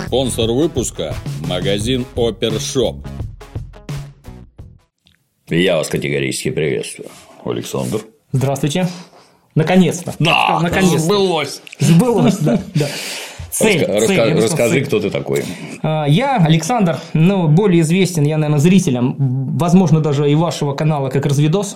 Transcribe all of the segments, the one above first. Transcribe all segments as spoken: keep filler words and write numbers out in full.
Спонсор выпуска – магазин Опершоп. Я вас категорически приветствую, Александр. Здравствуйте. Наконец-то. Да, наконец-то. Сбылось. Сбылось, да. да. Цель, Раска- цель, раска- раска- расскажи, цель. кто ты такой. Я Александр, ну, более известен я, наверное, зрителям, возможно, даже и вашего канала, как Разведос.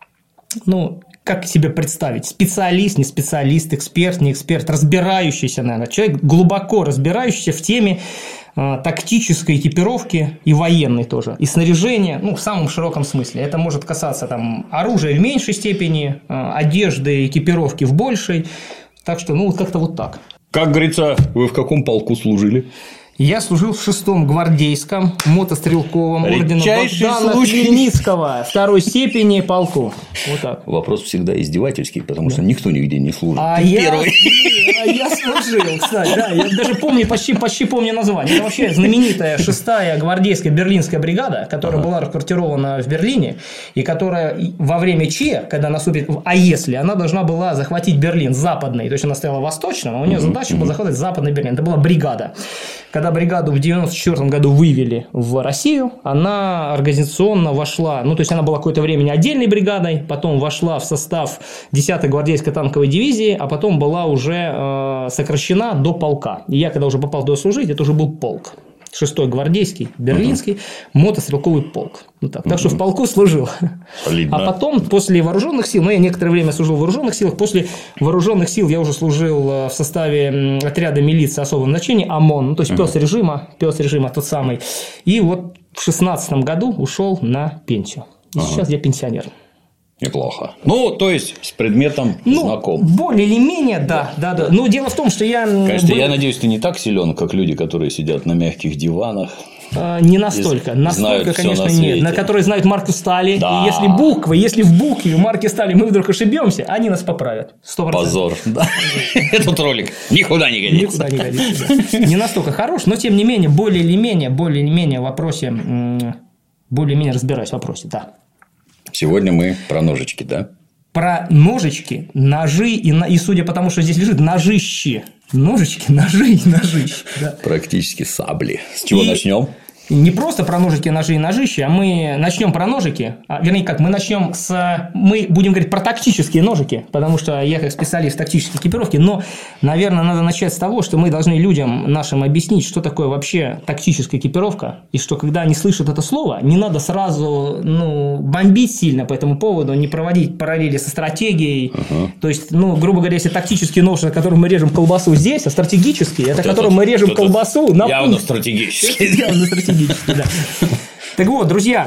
Ну, как себе представить? Специалист, не специалист, эксперт, не эксперт, разбирающийся, наверное, человек, глубоко разбирающийся в теме э, тактической экипировки и военной тоже, и снаряжения, ну, в самом широком смысле. Это может касаться там оружия в меньшей степени, э, одежды, экипировки в большей. Так что, ну, вот как-то вот так. Как говорится, вы в каком полку служили? Я служил в шестом гвардейском мотострелковом ордена Редчайший Богдана случай. Хмельницкого второй степени полку. Вот так. Вопрос всегда издевательский, потому что никто нигде не служит. А Ты я, первый. а я служил, кстати, да, я даже помню, почти, почти помню название. Это вообще знаменитая шестая гвардейская берлинская бригада, которая ага. была расквартирована в Берлине, и которая во время ЧЕ, когда наступит, а если, она должна была захватить Берлин западный, то есть она стояла восточным, а у нее задача была захватить западный Берлин. Это была бригада. Когда бригаду в девяносто четвёртом году вывели в Россию, она организационно вошла, ну, то есть она была какое-то время отдельной бригадой, потом вошла в состав десятой гвардейской танковой дивизии, а потом была уже э, сокращена до полка. И я, когда уже попал туда служить, это уже был полк. шестой гвардейский, берлинский, uh-huh. мотострелковый полк. Ну, так. Uh-huh. так что в полку служил. Солидно. А потом, после вооруженных сил, ну, я некоторое время служил в вооруженных силах, после вооруженных сил я уже служил в составе отряда милиции особого назначения ОМОН, ну, то есть uh-huh. пес режима, пес режима тот самый. И вот в шестнадцатом году ушел на пенсию. И uh-huh. сейчас я пенсионер. Неплохо. Ну, то есть, с предметом ну, знаком. Более или менее, да, да, да. Но дело в том, что я... Конечно, был... я надеюсь, ты не так силен, как люди, которые сидят на мягких диванах. Не настолько, настолько, конечно, на нет. На которые знают марку стали. Да. И если буквы, если в букве марки стали мы вдруг ошибемся, они нас поправят. сто процентов. Позор. Да. Этот ролик никуда не годится. Никуда не годится. Не настолько хорош, но тем не менее, более или менее, более или менее в вопросе, более или менее разбираюсь в вопросе, да. Сегодня мы про ножички, да? Про ножички, ножи и, и судя по тому, что здесь лежит, ножищи. Ножички, ножи и ножищи. Да. Практически сабли. С чего и... начнем? Не просто про ножики, ножи и ножищи, а мы начнем про ножики. А, вернее, как, мы начнем с... Мы будем говорить про тактические ножики, потому что я как специалист в тактической экипировке, но, наверное, надо начать с того, что мы должны людям нашим объяснить, что такое вообще тактическая экипировка, и что, когда они слышат это слово, не надо сразу ну, бомбить сильно по этому поводу, не проводить параллели со стратегией. Uh-huh. То есть, ну, грубо говоря, если тактический нож, на котором мы режем колбасу здесь, а стратегический, это, вот которым мы режем колбасу на явно стратегический. Явно стратегический. Да. Так вот, друзья,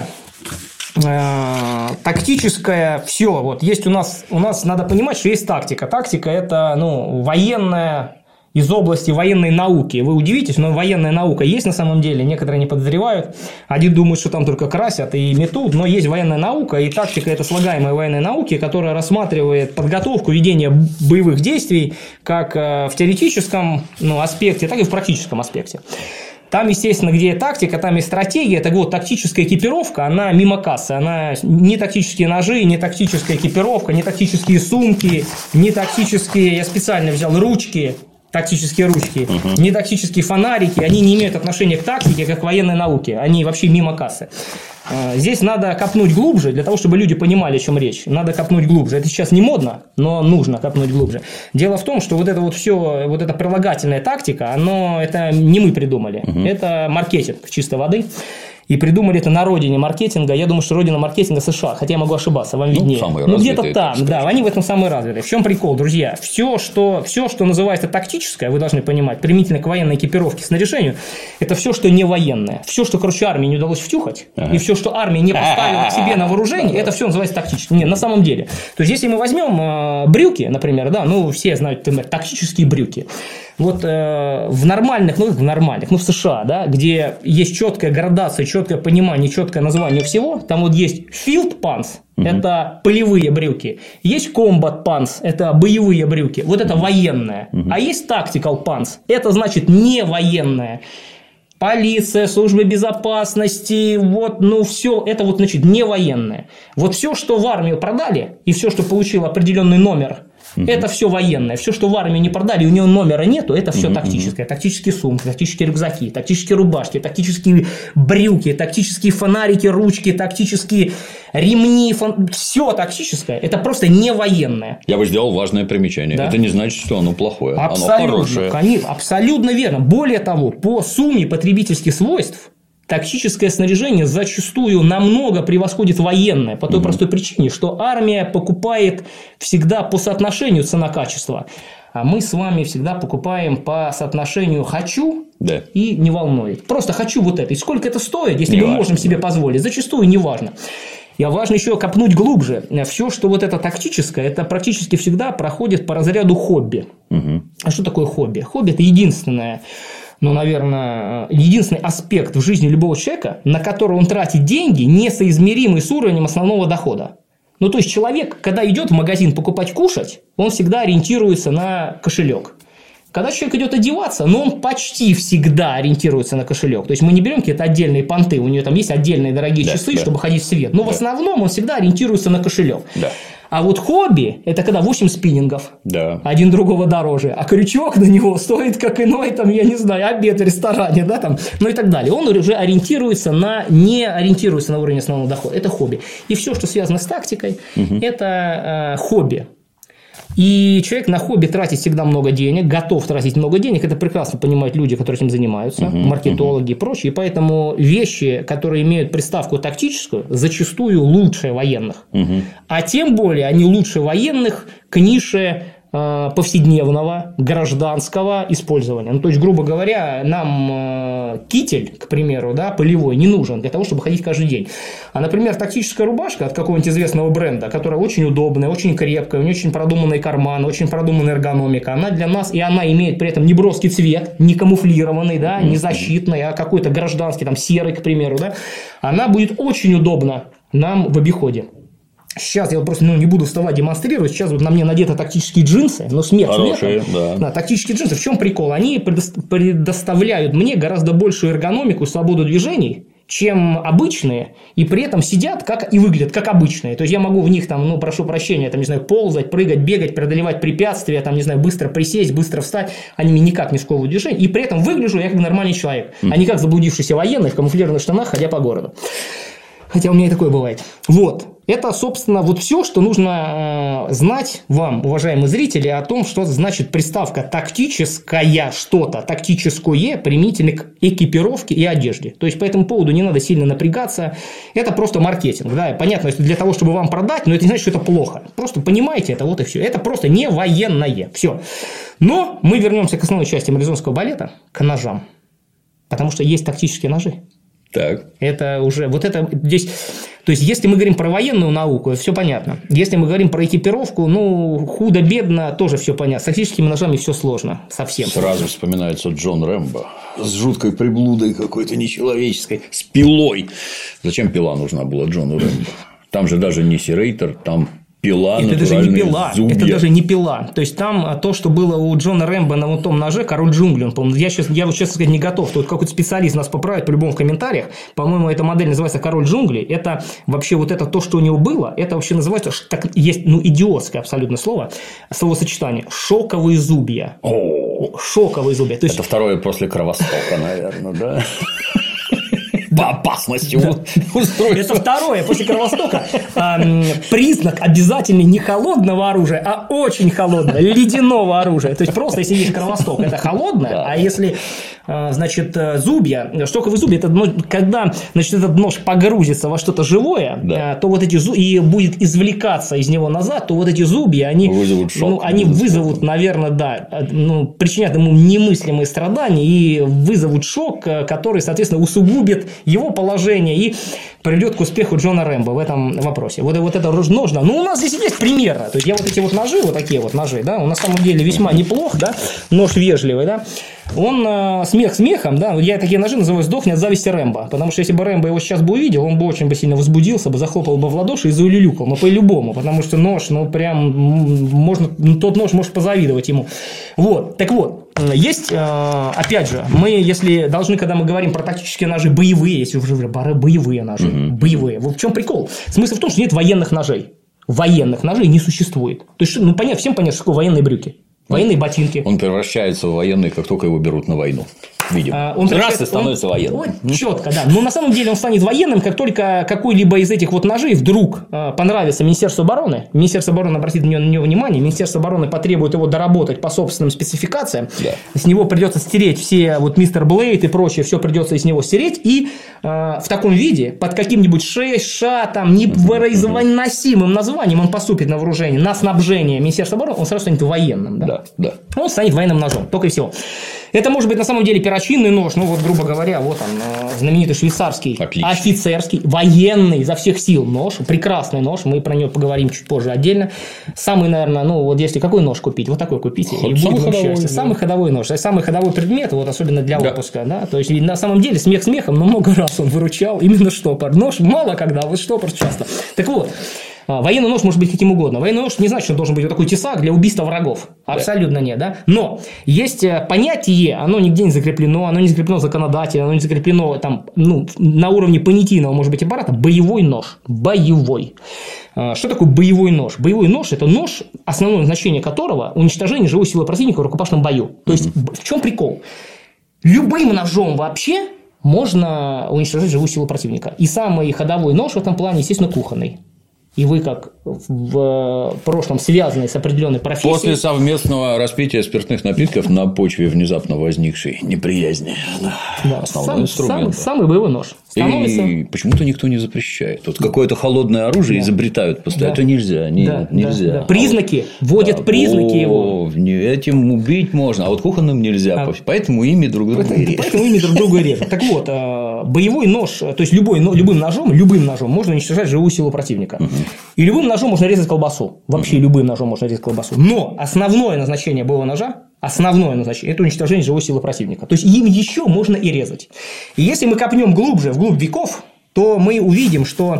э, тактическое все. Вот есть у нас, у нас надо понимать, что есть тактика. Тактика – это ну, военная из области военной науки. Вы удивитесь, но военная наука есть на самом деле. Некоторые не подозревают. Один думает, что там только красят и метут, но есть военная наука. И тактика – это слагаемая военной науки, которая рассматривает подготовку, ведение боевых действий как в теоретическом ну, аспекте, так и в практическом аспекте. Там, естественно, где тактика, там и стратегия. Так вот, тактическая экипировка, она мимо кассы. Она не тактические ножи, не тактическая экипировка, не тактические сумки, не тактические, я специально взял ручки, тактические ручки, uh-huh. не тактические фонарики. Они не имеют отношения к тактике, как к военной науке. Они вообще мимо кассы. Здесь надо копнуть глубже, для того, чтобы люди понимали, о чем речь. Надо копнуть глубже. Это сейчас не модно, но нужно копнуть глубже. Дело в том, что вот это вот все, вот эта прилагательная тактика, оно, это не мы придумали. Uh-huh. Это маркетинг чистой воды. И придумали это на родине маркетинга. Я думаю, что родина маркетинга США. Хотя я могу ошибаться, вам виднее. Ну, ну где-то там, да, они в этом самые развитые. В чем прикол, друзья? Все что, все, что называется тактическое, вы должны понимать, применительно к военной экипировке, снаряжению, это все, что не военное. Все, что, короче, армии не удалось втюхать, ага. и все, что армия не поставила к себе на вооружение, это все называется тактическим. Нет, на самом деле. То есть, если мы возьмем э, брюки, например, да, ну, все знают, например, тактические брюки. Вот э, в нормальных, ну, в нормальных, ну, в США, да, где есть четкая градация, четкое понимание, четкое название всего, там вот есть field pants, uh-huh. это полевые брюки, есть combat pants, это боевые брюки, вот это uh-huh. военное, uh-huh. а есть tactical pants, это значит не военное. Полиция, службы безопасности, вот, ну, все это вот, значит, не военное. Вот все, что в армию продали, и все, что получило определенный номер Угу. Это все военное. Все, что в армию не продали, у него номера нету, это все угу. тактическое. Тактические сумки, тактические рюкзаки, тактические рубашки, тактические брюки, тактические фонарики, ручки, тактические ремни. Фон... Все тактическое. Это просто не военное. Я бы сделал важное примечание. Да? Это не значит, что оно плохое. Абсолютно, оно хорошее. Конечно, абсолютно верно. Более того, по сумме потребительских свойств тактическое снаряжение зачастую намного превосходит военное по той mm-hmm. простой причине, что армия покупает всегда по соотношению цена-качество, а мы с вами всегда покупаем по соотношению «хочу» да. и «не волнует». Просто «хочу вот это». И сколько это стоит, если не мы важно, можем себе да. позволить, зачастую не важно. И важно еще копнуть глубже. Все, что вот это тактическое, это практически всегда проходит по разряду хобби. Mm-hmm. А что такое хобби? Хобби – это единственное... ну, наверное, единственный аспект в жизни любого человека, на который он тратит деньги, несоизмеримый с уровнем основного дохода. Ну, то есть, человек, когда идет в магазин покупать кушать, он всегда ориентируется на кошелек. Когда человек идет одеваться, ну, он почти всегда ориентируется на кошелек. То есть, мы не берем какие-то отдельные понты, у нее там есть отдельные дорогие да, часы, да. чтобы ходить в свет. Но да. в основном он всегда ориентируется на кошелек. Да. А вот хобби – это когда восемь спиннингов, да. один другого дороже, а крючок на него стоит как иной, там, я не знаю, обед в ресторане, да, там, ну и так далее. Он уже ориентируется на, не ориентируется на уровень основного дохода. Это хобби. И все, что связано с тактикой, угу. это э, хобби. И человек на хобби тратит всегда много денег, готов тратить много денег. Это прекрасно понимают люди, которые этим занимаются, uh-huh, маркетологи uh-huh. и прочие. Поэтому вещи, которые имеют приставку тактическую, зачастую лучше военных. Uh-huh. А тем более они лучше военных к нише э, повседневного гражданского использования. Ну, то есть, грубо говоря, нам э, китель, к примеру, да, полевой не нужен для того, чтобы ходить каждый день. А, например, тактическая рубашка от какого-нибудь известного бренда, которая очень удобная, очень крепкая, у нее очень продуманный карман, очень продуманная эргономика, она для нас, и она имеет при этом не броский цвет, не камуфлированный, да, не защитный, а какой-то гражданский, там, серый, к примеру, да, она будет очень удобна нам в обиходе. Сейчас я вот просто ну, не буду вставать демонстрировать. Сейчас вот на мне надеты тактические джинсы, но смех Хорошие, смехом. Да. Да, тактические джинсы. В чем прикол? Они предоставляют мне гораздо большую эргономику и свободу движений, чем обычные, и при этом сидят как и выглядят как обычные. То есть, я могу в них, там, ну, прошу прощения, там, не знаю, ползать, прыгать, бегать, преодолевать препятствия, там, не знаю, быстро присесть, быстро встать. Они мне никак не сковывают движение. И при этом выгляжу я как нормальный человек, mm. а не как заблудившийся военный в камуфлированных штанах, ходя по городу. Хотя у меня и такое бывает. Вот. Это, собственно, вот все, что нужно э, знать вам, уважаемые зрители, о том, что значит приставка «тактическая» что-то, «тактическое» применительно к экипировке и одежде. То есть, по этому поводу не надо сильно напрягаться. Это просто маркетинг. Да? Понятно, что для того, чтобы вам продать, но это не значит, что это плохо. Просто понимаете это, вот и все. Это просто не военное. Все. Но мы вернемся к основной части марлезонского балета, к ножам. Потому что есть тактические ножи. Так. Это уже, вот это здесь, то есть, если мы говорим про военную науку, все понятно. Если мы говорим про экипировку, ну, худо-бедно, тоже все понятно. С тактическими ножами все сложно, совсем. Сразу вспоминается Джон Рэмбо с жуткой приблудой какой-то нечеловеческой, с пилой. Зачем пила нужна была Джону Рэмбо? Там же даже не серейтер, там... Пила, это даже не пила, зубья. Это даже не пила. То есть, там то, что было у Джона Рэмбо на вот том ноже, король джунглей, он, по-моему, я сейчас, я вот честно сказать не готов, тут какой-то специалист нас поправит по-любому в комментариях, по-моему, эта модель называется король джунглей, это вообще вот это то, что у него было, это вообще называется, так, есть, ну, идиотское абсолютно слово, словосочетание, шоковые зубья. О, шоковые зубья. То есть... Это второе после Кровостока, наверное, да? По опасности да. устроиться. Это второе, после Кровостока. Э, признак обязательный не холодного оружия, а очень холодного, ледяного оружия. То есть, просто если есть Кровосток, это холодное, да. а если, э, значит, зубья, штоковые зубья, это ну, когда, значит, этот нож погрузится во что-то живое, да. э, то вот эти зубья, и будет извлекаться из него назад, то вот эти зубья, они вызовут, шок, ну, они вызовут, наверное, да, ну, причинят ему немыслимые страдания и вызовут шок, который, соответственно, усугубит его положение и приведет к успеху Джона Рэмбо в этом вопросе. Вот, вот это ножно. Ну, у нас здесь есть примерно. То есть, я вот эти вот ножи, вот такие вот ножи, да, он на самом деле весьма неплох, да, нож вежливый, да. Он э, смех смехом, да, я такие ножи называю «сдохни от зависти Рэмбо», потому что если бы Рэмбо его сейчас бы увидел, он бы очень бы сильно возбудился, бы захлопал бы в ладоши и заулюлюкал, но по-любому, потому что нож, ну, прям, можно, тот нож может позавидовать ему. Вот, так вот, есть, э, опять же, мы, если должны, когда мы говорим про тактические ножи, боевые, если уже боевые ножи, mm-hmm. боевые, вот в чем прикол? Смысл в том, что нет военных ножей. военных ножей не существует. То есть, ну, понятно, всем понятно, что такое военные брюки. Военные ботинки. Он превращается в военный, как только его берут на войну. Видимо. Он раз и становится он, военным. Вот, четко, да. Но на самом деле он станет военным, как только какой-либо из этих вот ножей вдруг понравится Министерству обороны. Министерство обороны обратит на него внимание. Министерство обороны потребует его доработать по собственным спецификациям. Да. С него придется стереть все вот мистер Блейд и прочее. Все придется из него стереть. И э, в таком виде, под каким-нибудь шесть ша, там, невозносимым названием он поступит на вооружение, на снабжение Министерства обороны, он сразу станет военным. Да? Да, да. Он станет военным ножом. Только и всего. Это может быть на самом деле перочинный нож, ну вот, грубо говоря, вот он, знаменитый швейцарский, Отлично. офицерский, военный изо всех сил нож, прекрасный нож, мы про него поговорим чуть позже отдельно. Самый, наверное, ну вот если какой нож купить, вот такой купите, и будет вам счастье. Самый ходовой нож, самый ходовой предмет, вот особенно для да. отпуска, да, то есть на самом деле смех смехом, но много раз он выручал именно штопор. Нож мало когда, а вот штопор часто. Так вот. Военный нож может быть каким угодно. Военный нож не значит, что он должен быть вот такой тесак для убийства врагов. Абсолютно да. нет, да. Но есть понятие, оно нигде не закреплено, оно не закреплено законодательно, оно не закреплено там, ну, на уровне понятийного, может быть, аппарата. Боевой нож. Боевой. Что такое боевой нож? Боевой нож – это нож, основное назначение которого – уничтожение живой силы противника в рукопашном бою. То есть, mm-hmm. в чем прикол? Любым ножом вообще можно уничтожать живую силу противника. И самый ходовой нож в этом плане, естественно, кухонный. И вы, как в прошлом связанные с определенной профессией... После совместного распития спиртных напитков на почве внезапно возникшей неприязни. Да, основной сам, инструмент. Самый, самый боевой нож. Становится... И почему-то никто не запрещает. Вот какое-то холодное оружие да. изобретают постоянно. Да. Это нельзя. Не, да, нельзя. Да, да. Признаки. А вот... Вводят да. признаки О, его. Этим убить можно, а вот кухонным нельзя. А... Поэтому ими друг друга и режут. Поэтому ими друг друга и режут. Так вот, боевой нож, то есть любой, любым ножом, любым ножом можно уничтожать живую силу противника. Угу. И любым ножом можно резать колбасу. Вообще любым ножом можно резать колбасу. Но основное назначение боевого ножа, основное назначение – это уничтожение живой силы противника. То есть им еще можно и резать. И если мы копнем глубже, вглубь веков, то мы увидим, что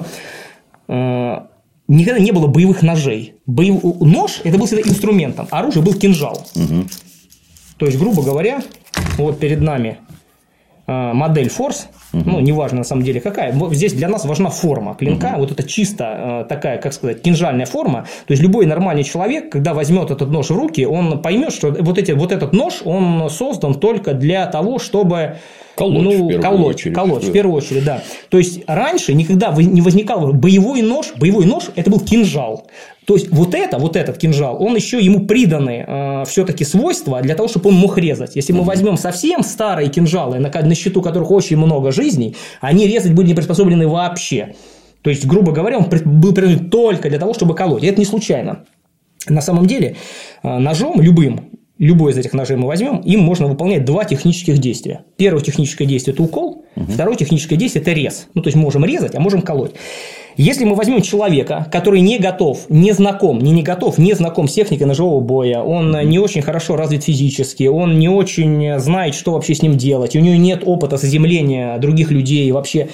э, никогда не было боевых ножей. Боев... Нож – это был всегда инструментом, оружие был кинжал. Угу. То есть, грубо говоря, вот перед нами э, модель Force. Ну, неважно на самом деле какая. Здесь для нас важна форма клинка. Uh-huh. Вот это чисто э, такая, как сказать, кинжальная форма. То есть, любой нормальный человек, когда возьмет этот нож в руки, он поймет, что вот, эти, вот этот нож, он создан только для того, чтобы... Колоть, ну, в колоть, очередь. колоть, в первую очередь, да. То есть, раньше никогда не возникал боевой нож. Боевой нож – это был кинжал. То есть, вот это, вот этот кинжал, он еще ему приданы э, все-таки свойства для того, чтобы он мог резать. Если мы возьмем совсем старые кинжалы, на, на счету которых очень много жизней, они резать были не приспособлены вообще. То есть, грубо говоря, он был придуман только для того, чтобы колоть. И это не случайно. На самом деле, э, ножом любым, любой из этих ножей мы возьмем, им можно выполнять два технических действия. Первое техническое действие – это укол, угу. второе техническое действие – это рез. Ну, то есть, мы можем резать, а можем колоть. Если мы возьмем человека, который не готов, не знаком, не, не готов, не знаком с техникой ножевого боя, он не очень хорошо развит физически, он не очень знает, что вообще с ним делать, у него нет опыта заземления других людей вообще,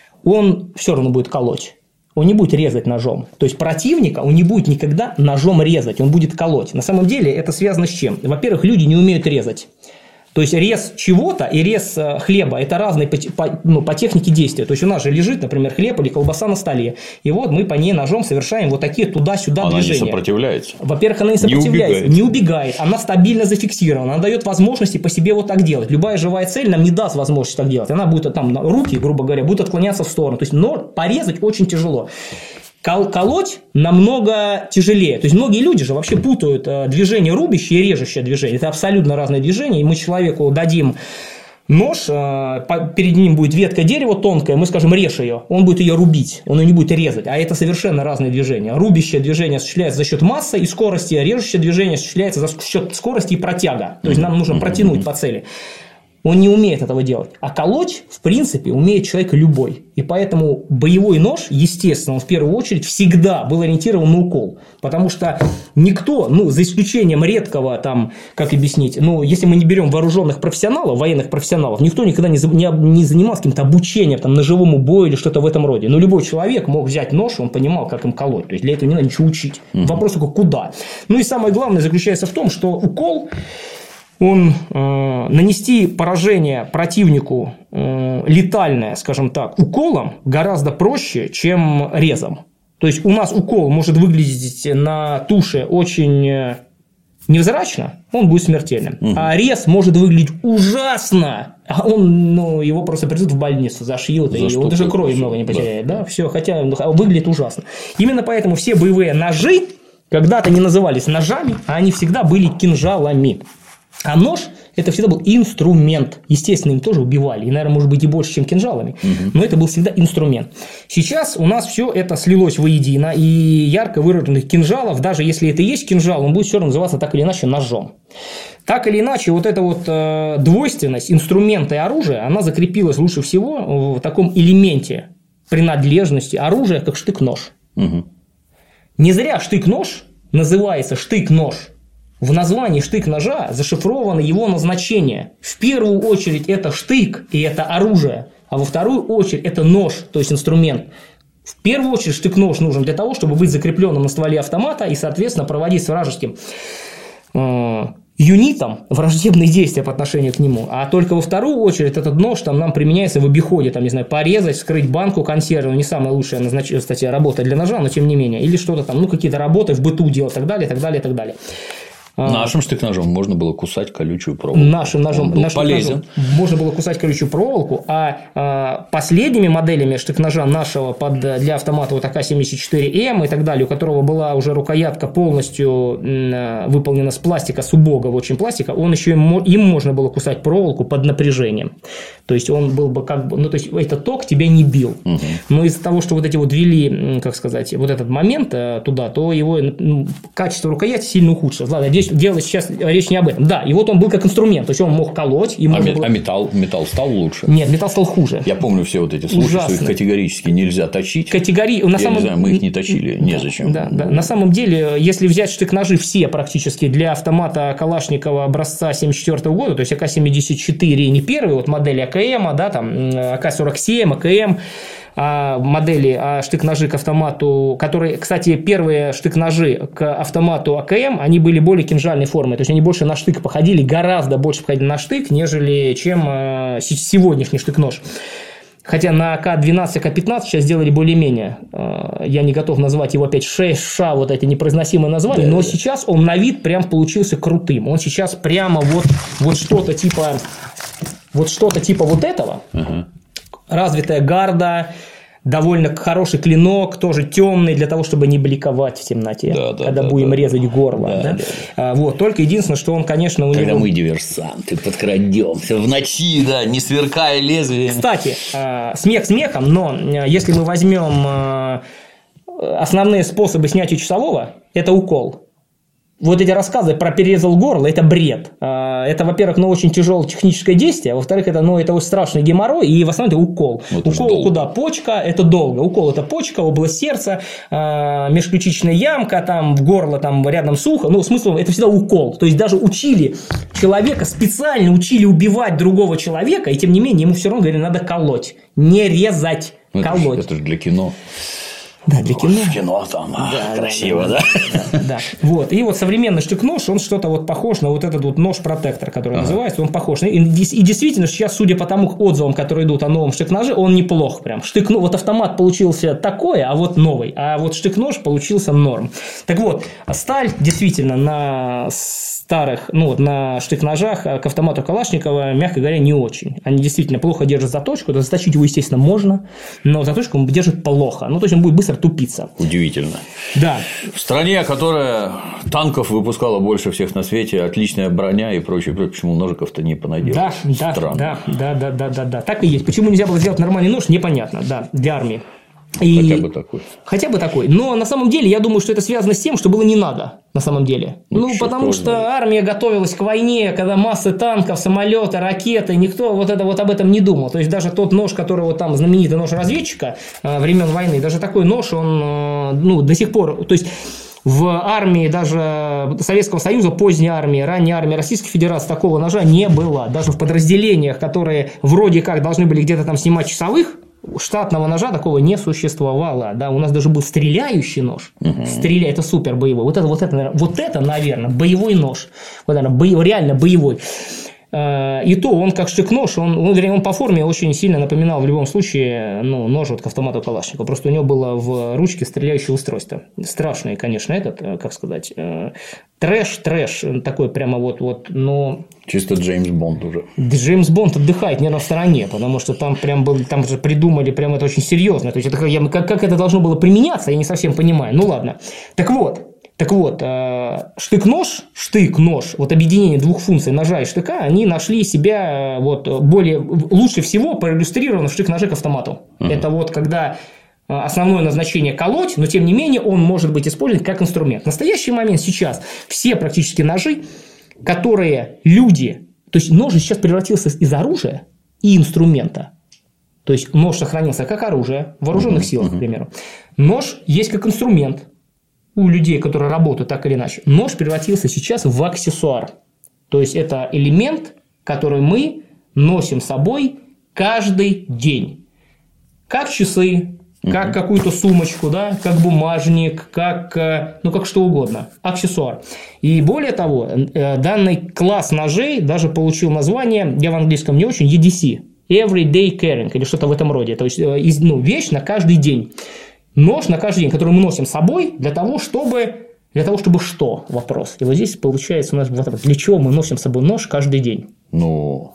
он все равно будет колоть. Он не будет резать ножом. То есть, противника он не будет никогда ножом резать, он будет колоть. На самом деле, это связано с чем? Во-первых, люди не умеют резать. То есть, рез чего-то и рез хлеба – это разные по, по, ну, по технике действия. То есть, у нас же лежит, например, хлеб или колбаса на столе. И вот мы по ней ножом совершаем вот такие туда-сюда она движения. Она не сопротивляется. Во-первых, она не сопротивляется, не убегает. не убегает. Она стабильно зафиксирована. Она дает возможности по себе вот так делать. Любая живая цель нам не даст возможности так делать. Она будет там, руки, грубо говоря, будут отклоняться в сторону. То есть, но порезать очень тяжело. Колоть намного тяжелее. То есть, многие люди же вообще путают движение рубящее и режущее движение. Это абсолютно разные движения. И мы человеку дадим нож, перед ним будет ветка дерева тонкая, мы скажем, режь ее. Он будет ее рубить, он ее не будет резать. А это совершенно разные движения. Рубящее движение осуществляется за счет массы и скорости, а режущее движение осуществляется за счет скорости и протяга. То есть, нам нужно протянуть по цели. Он не умеет этого делать. А колоть, в принципе, умеет человек любой. И поэтому боевой нож, естественно, он в первую очередь всегда был ориентирован на укол. Потому что никто, ну, за исключением редкого, там, как объяснить, ну, если мы не берем вооруженных профессионалов, военных профессионалов, никто никогда не, не, не занимался каким-то обучением там, ножевому бою или что-то в этом роде. Но любой человек мог взять нож, он понимал, как им колоть. То есть, для этого не надо ничего учить. Угу. Вопрос только куда. Ну, и самое главное заключается в том, что укол... он э, нанести поражение противнику э, летальное, скажем так, уколом гораздо проще, чем резом. То есть, у нас укол может выглядеть на туше очень невзрачно, он будет смертельным. Угу. А рез может выглядеть ужасно, а он, ну, его просто придут в больницу, зашьют, и он даже крови много не потеряет. Да. Да? Все, хотя выглядит ужасно. Именно поэтому все боевые ножи когда-то не назывались ножами, а они всегда были кинжалами. А нож – это всегда был инструмент. Естественно, им тоже убивали. И, наверное, может быть, и больше, чем кинжалами. Угу. Но это был всегда инструмент. Сейчас у нас все это слилось воедино. И ярко выраженных кинжалов, даже если это и есть кинжал, он будет все равно называться так или иначе ножом. Так или иначе, вот эта вот э, двойственность инструмента и оружия, она закрепилась лучше всего в таком элементе принадлежности оружия, как штык-нож. Угу. Не зря штык-нож называется штык-нож. В названии штык-ножа зашифровано его назначение. В первую очередь это штык, и это оружие. А во вторую очередь это нож, то есть инструмент. В первую очередь штык-нож нужен для того, чтобы быть закрепленным на стволе автомата и, соответственно, проводить с вражеским э, юнитом враждебные действия по отношению к нему. А только во вторую очередь этот нож там нам применяется в обиходе. Там, не знаю, порезать, вскрыть банку консервы. Не самая лучшая, кстати, работа для ножа, но тем не менее. Или что-то там, ну, какие-то работы в быту делать, и так далее, и так далее, и так далее. Нашим штык-ножом можно было кусать колючую проволоку. Нашим ножом, нашим полезен. Ножом можно было кусать колючую проволоку, а, а последними моделями штык-ножа нашего под, для автомата вот а ка семьдесят четыре эм и так далее, у которого была уже рукоятка полностью выполнена с пластика, с убогого очень пластика, он еще им, им можно было кусать проволоку под напряжением. То есть он был бы как бы, ну то есть этот ток тебя не бил. Угу. Но из-за того, что вот эти вот ввели, как сказать, вот этот момент туда, то его ну, качество рукояти сильно ухудшилось. Ладно, здесь дело сейчас речь не об этом. Да, и вот он был как инструмент, то есть он мог колоть. И а, было... а металл, металл стал лучше? Нет, металл стал хуже. Я помню все вот эти случаи, что их категорически нельзя точить. Категории... На Я самом... не знаю, мы их не точили, незачем. Да, да. На самом деле, если взять штык-ножи все практически для автомата Калашникова образца семьдесят четвёртого года, то есть а ка семьдесят четыре не первый, вот модели а ка эм, да, там а ка сорок семь, а ка эм, а модели а штык-ножи к автомату, которые, кстати, первые штык-ножи к автомату а ка эм, они были более кинжальной формы, то есть они больше на штык походили, гораздо больше походили на штык, нежели чем сегодняшний штык-нож. Хотя на а ка двенадцать, а ка пятнадцать сейчас сделали более-менее. Я не готов назвать его опять шесть ша, вот эти непроизносимые названия, да, но да. Сейчас он на вид прям получился крутым. Он сейчас прямо вот, вот что-то типа вот что-то типа вот этого. Угу. Развитая гарда, довольно хороший клинок, тоже темный, для того, чтобы не бликовать в темноте, да, да, когда да, будем да, да. резать горло. Да, да? Да, да. Вот. Только единственное, что он, конечно, у когда него... мы диверсанты подкрадемся в ночи, да, не сверкая лезвием. Кстати, смех смехом, но если мы возьмем основные способы снятия часового, это укол. Вот эти рассказы про перерезал горло – это бред. Это, во-первых, ну, очень тяжелое техническое действие, а во-вторых, это, ну, это очень страшный геморрой, и в основном это укол. Вот укол куда? Почка – это долго. Укол – это почка, область сердца, межключичная ямка, там, в горло, там, рядом сухо. Ну, смысл – это всегда укол. То есть, даже учили человека, специально учили убивать другого человека, и тем не менее, ему все равно говорили, надо колоть, не резать, ну, колоть. Это же для кино. Да, для кино. В кино там да, красиво, да? Да, да, да. Вот. И вот современный штык-нож, он что-то вот похож на вот этот вот нож-протектор, который ага. называется, он похож. И, и действительно, сейчас, судя по тому отзывам, которые идут о новом штык-ноже, он неплох прям. Штык, ну, вот автомат получился такой, а вот новый, а вот штык-нож получился норм. Так вот, сталь действительно на старых, ну, вот на штык-ножах к автомату Калашникова, мягко говоря, не очень. Они действительно плохо держат заточку, заточить его, естественно, можно, но заточку он держит плохо. Ну, то есть, он будет быстро тупиться. Удивительно. Да. В стране, которая танков выпускала больше всех на свете, отличная броня и прочее, прочее, почему ножиков-то не понаделать? Да, да, да, да, да, да, да, да. Так и есть. Почему нельзя было сделать нормальный нож, непонятно, да, для армии. И... Хотя бы такой. Хотя бы такой. Но на самом деле, я думаю, что это связано с тем, что было не надо. На самом деле. Ну, ну потому что знает. Армия готовилась к войне, когда массы танков, самолеты, ракеты, никто вот, это, вот об этом не думал. То есть, даже тот нож, который вот там знаменитый нож разведчика времен войны, даже такой нож, он ну, до сих пор. То есть, в армии даже Советского Союза, поздней армии, ранней армии Российской Федерации такого ножа не было. Даже в подразделениях, которые вроде как должны были где-то там снимать часовых, штатного ножа такого не существовало. Да? У нас даже был стреляющий нож. Угу. Стреля... Это супер боевой. Вот это, вот это, вот это, наверное, боевой нож. Вот, наверное, бо... реально боевой. И то он как штык-нож, он, он, он по форме очень сильно напоминал в любом случае ну, нож вот к автомату Калашникова. Просто у него было в ручке стреляющее устройство. Страшный, конечно, этот, как сказать, трэш, трэш, такой прямо вот, вот, но... Чисто Джеймс Бонд уже. Джеймс Бонд отдыхает не на стороне, потому что там прям был, там же придумали прям это очень серьезно. То есть, это, как, как это должно было применяться, я не совсем понимаю. Ну, ладно. Так вот. Так вот, штык-нож, штык-нож, вот объединение двух функций ножа и штыка, они нашли себя вот более, лучше всего проиллюстрировано в штык-ноже к автомату. Uh-huh. Это вот когда основное назначение колоть, но тем не менее он может быть использован как инструмент. В настоящий момент сейчас все практически ножи, которые люди, то есть нож сейчас превратился из оружия и инструмента. То есть нож сохранился как оружие в вооруженных uh-huh. силах, uh-huh. к примеру. Нож есть как инструмент. У людей, которые работают так или иначе, нож превратился сейчас в аксессуар. То есть, это элемент, который мы носим с собой каждый день. Как часы, как угу. какую-то сумочку, да, как бумажник, как, ну, как что угодно. Аксессуар. И более того, данный класс ножей даже получил название, я в английском не очень, и ди си. Everyday Carrying, или что-то в этом роде. То есть, ну, вещь на каждый день. Нож на каждый день, который мы носим с собой для того, чтобы... Для того, чтобы что? Вопрос. И вот здесь получается у нас вопрос. Для чего мы носим с собой нож каждый день? Ну,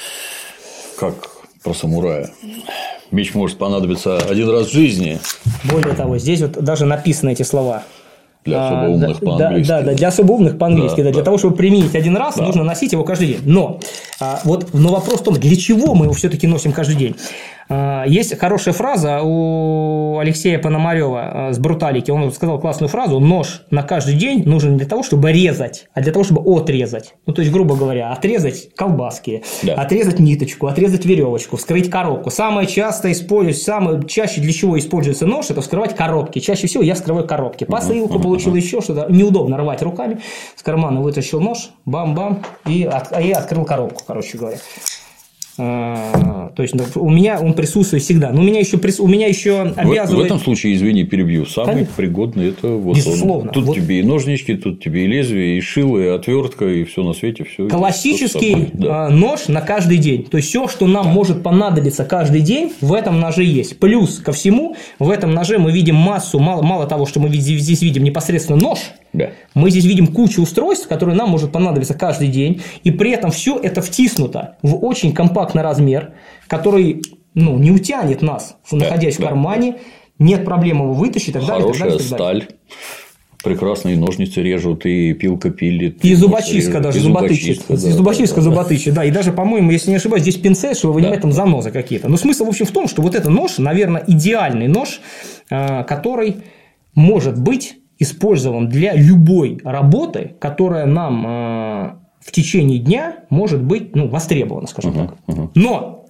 как про самурая. Меч может понадобиться один раз в жизни. Более того, здесь вот даже написаны эти слова. Для особо умных а, по-английски. Да, да, да, для особо умных по-английски. Да, да, да, для да. того, чтобы применить один раз, да. нужно носить его каждый день. Но, а, вот, но вопрос в том, для чего мы его все-таки носим каждый день. А, есть хорошая фраза у Алексея Пономарева с «Бруталики». Он сказал классную фразу: нож на каждый день нужен не для того, чтобы резать, а для того, чтобы отрезать. Ну, то есть, грубо говоря, отрезать колбаски, да. отрезать ниточку, отрезать веревочку, вскрыть коробку. Самое часто используется, самое чаще для чего используется нож, это вскрывать коробки. Чаще всего я вскрываю коробки. Посылку получил, еще что-то. Неудобно рвать руками. С кармана вытащил нож, бам-бам, и, от, и открыл коробку, короче говоря. А, то есть у меня он присутствует всегда. Но у меня еще, у меня еще обязывает... В, в этом случае, извини, перебью. Самый Конечно. пригодный это вот Безусловно. он. Тут вот... тебе и ножнички, тут тебе и лезвие, и шило, и отвертка, и все на свете. Все Классический да. нож на каждый день. То есть все, что нам да. может понадобиться каждый день, в этом ноже есть. Плюс ко всему, в этом ноже мы видим массу, мало, мало того, что мы здесь видим непосредственно нож. Да. Мы здесь видим кучу устройств, которые нам может понадобиться каждый день, и при этом все это втиснуто в очень компактный размер, который ну, не утянет нас, находясь да, в кармане, да. нет проблем его вытащить и так далее. Хорошая так далее, так далее. сталь. Прекрасные ножницы режут, и пилка пилит. И зубочистка даже, и зуботычит. Да, и зубочистка да, зуботычит, да. И даже, по-моему, если не ошибаюсь, здесь пинцет, чтобы вынимать да. там занозы какие-то. Но смысл, в общем, в том, что вот этот нож, наверное, идеальный нож, который может быть использован для любой работы, которая нам э, в течение дня может быть ну, востребована, скажем uh-huh, так. Uh-huh. Но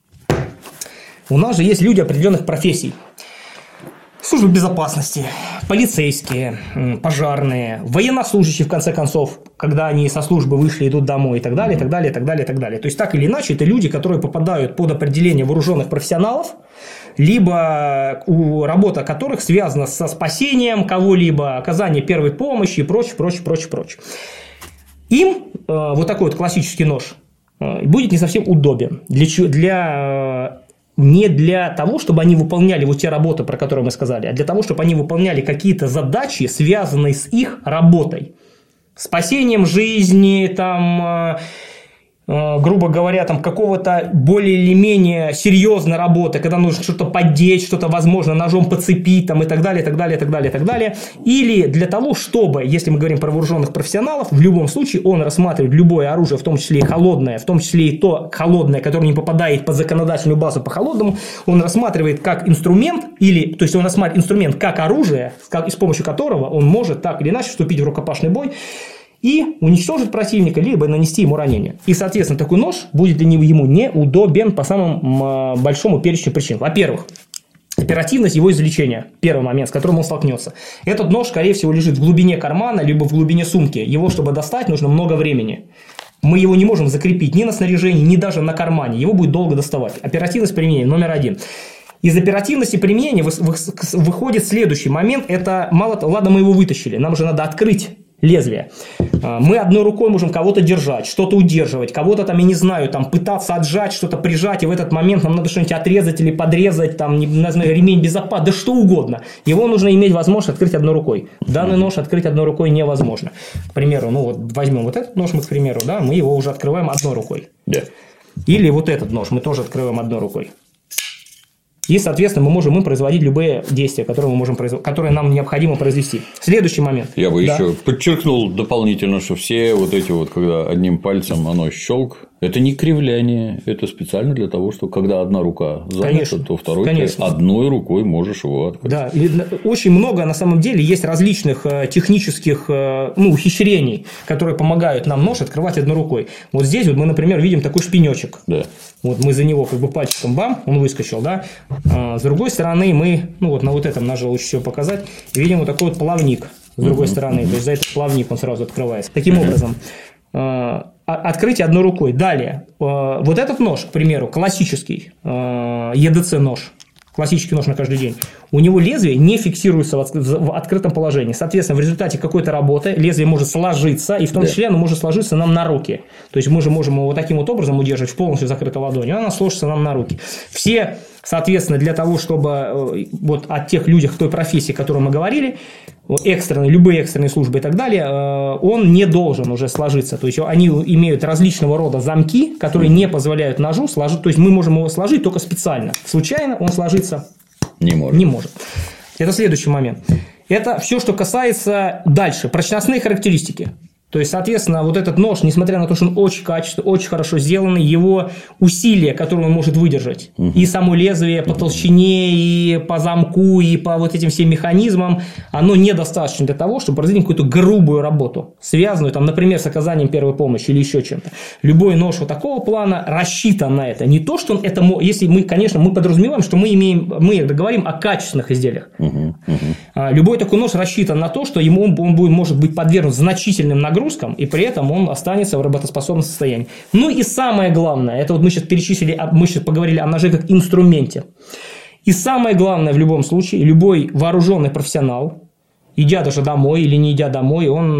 у нас же есть люди определенных профессий. Службы безопасности, полицейские, пожарные, военнослужащие, в конце концов, когда они со службы вышли, идут домой и так далее, и так далее, и так далее, и так далее. То есть, так или иначе, это люди, которые попадают под определение вооруженных профессионалов, либо работа которых связана со спасением кого-либо, оказанием первой помощи и прочее, прочее, прочее, прочее. Им э, вот такой вот классический нож э, будет не совсем удобен. Для, для, э, не для того, чтобы они выполняли вот те работы, про которые мы сказали, а для того, чтобы они выполняли какие-то задачи, связанные с их работой. Спасением жизни, там... Э, грубо говоря, там какого-то более или менее серьезной работы, когда нужно что-то поддеть, что-то, возможно, ножом подцепить, там, и так далее, и так далее, и так далее, и так далее. Или для того, чтобы, если мы говорим про вооруженных профессионалов, в любом случае он рассматривает любое оружие, в том числе и холодное, в том числе и то холодное, которое не попадает под законодательную базу по холодному, он рассматривает как инструмент, или, то есть он рассматривает инструмент как оружие, с помощью которого он может так или иначе вступить в рукопашный бой и уничтожить противника, либо нанести ему ранение. И, соответственно, такой нож будет для него ему неудобен по самому большому перечню причин. Во-первых, оперативность его извлечения. Первый момент, с которым он столкнется. Этот нож, скорее всего, лежит в глубине кармана, либо в глубине сумки. Его, чтобы достать, нужно много времени. Мы его не можем закрепить ни на снаряжении, ни даже на кармане. Его будет долго доставать. Оперативность применения номер один. Из оперативности применения выходит следующий момент. Это, мало того, ладно, мы его вытащили. Нам же надо открыть лезвие. Мы одной рукой можем кого-то держать, что-то удерживать, кого-то там, я не знаю, там пытаться отжать, что-то прижать, и в этот момент нам надо что-нибудь отрезать или подрезать, там, не знаю, ремень безопасности, да что угодно. Его нужно иметь возможность открыть одной рукой. Данный нож открыть одной рукой невозможно. К примеру, ну вот возьмем вот этот нож, мы, к примеру, да, мы его уже открываем одной рукой. Да. Или вот этот нож мы тоже открываем одной рукой. И, соответственно, мы можем им производить любые действия, которые, мы можем производ... которые нам необходимо произвести. Следующий момент. Я бы да. еще подчеркнул дополнительно, что все вот эти вот, когда одним пальцем оно щелк, это не кривляние, это специально для того, что когда одна рука занята, Конечно. то второй Конечно. ты одной рукой можешь его открыть. Да, очень много на самом деле есть различных технических ну, ухищрений, которые помогают нам нож открывать одной рукой. Вот здесь вот мы, например, видим такой шпинечек. Да. Вот мы за него как бы пальчиком бам, он выскочил, да. А с другой стороны мы, ну вот на вот этом ноже лучше всего показать, видим вот такой вот плавник с другой uh-huh, стороны, uh-huh. то есть за этот плавник он сразу открывается. Таким uh-huh. образом, открытие одной рукой. Далее, вот этот нож, к примеру, классический и ди си нож, классический нож на каждый день, у него лезвие не фиксируется в открытом положении. Соответственно, в результате какой-то работы лезвие может сложиться, и в том да. числе оно может сложиться нам на руки. То есть мы же можем его вот таким вот образом удерживать в полностью закрытой ладони, а она сложится нам на руки. Все, соответственно, для того, чтобы вот от тех людей, той профессии, о которой мы говорили, экстренные, любые экстренные службы и так далее, он не должен уже сложиться. То есть они имеют различного рода замки, которые не позволяют ножу сложить. То есть мы можем его сложить только специально. Случайно он сложиться не может. Не может. Это следующий момент. Это все, что касается дальше. Прочностные характеристики. То есть, соответственно, вот этот нож, несмотря на то, что он очень качественный, очень хорошо сделанный, его усилия, которые он может выдержать, угу. и само лезвие по толщине, и по замку, и по вот этим всем механизмам, оно недостаточно для того, чтобы произвести какую-то грубую работу, связанную, там, например, с оказанием первой помощи или еще чем-то. Любой нож вот такого плана рассчитан на это. Не то, что он это... Если мы, конечно, мы подразумеваем, что мы имеем... Мы говорим о качественных изделиях. Угу. Угу. Любой такой нож рассчитан на то, что ему он будет, может быть подвергнут значительным нагрузкам, и при этом он останется в работоспособном состоянии. Ну и самое главное, это вот мы сейчас перечислили, мы сейчас поговорили о ноже как инструменте. И самое главное в любом случае, любой вооруженный профессионал, идя даже домой или не идя домой, он,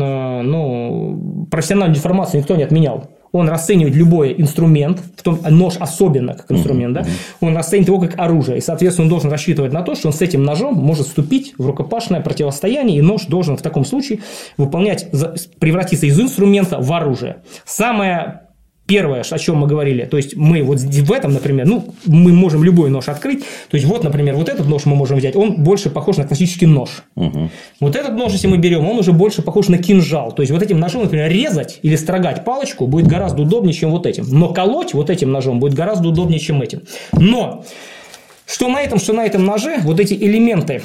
ну, профессиональную деформацию никто не отменял. Он расценивает любой инструмент, в том, нож особенно как инструмент, uh-huh. да, он расценивает его как оружие. И, соответственно, он должен рассчитывать на то, что он с этим ножом может вступить в рукопашное противостояние, и нож должен в таком случае выполнять, превратиться из инструмента в оружие. Самое первое, о чем мы говорили, то есть мы вот в этом, например, ну, мы можем любой нож открыть, то есть вот, например, вот этот нож мы можем взять, он больше похож на классический нож. Угу. Вот этот нож, если мы берем, он уже больше похож на кинжал, то есть вот этим ножом, например, резать или строгать палочку будет гораздо удобнее, чем вот этим, но колоть вот этим ножом будет гораздо удобнее, чем этим. Но что на этом, что на этом ноже, вот эти элементы,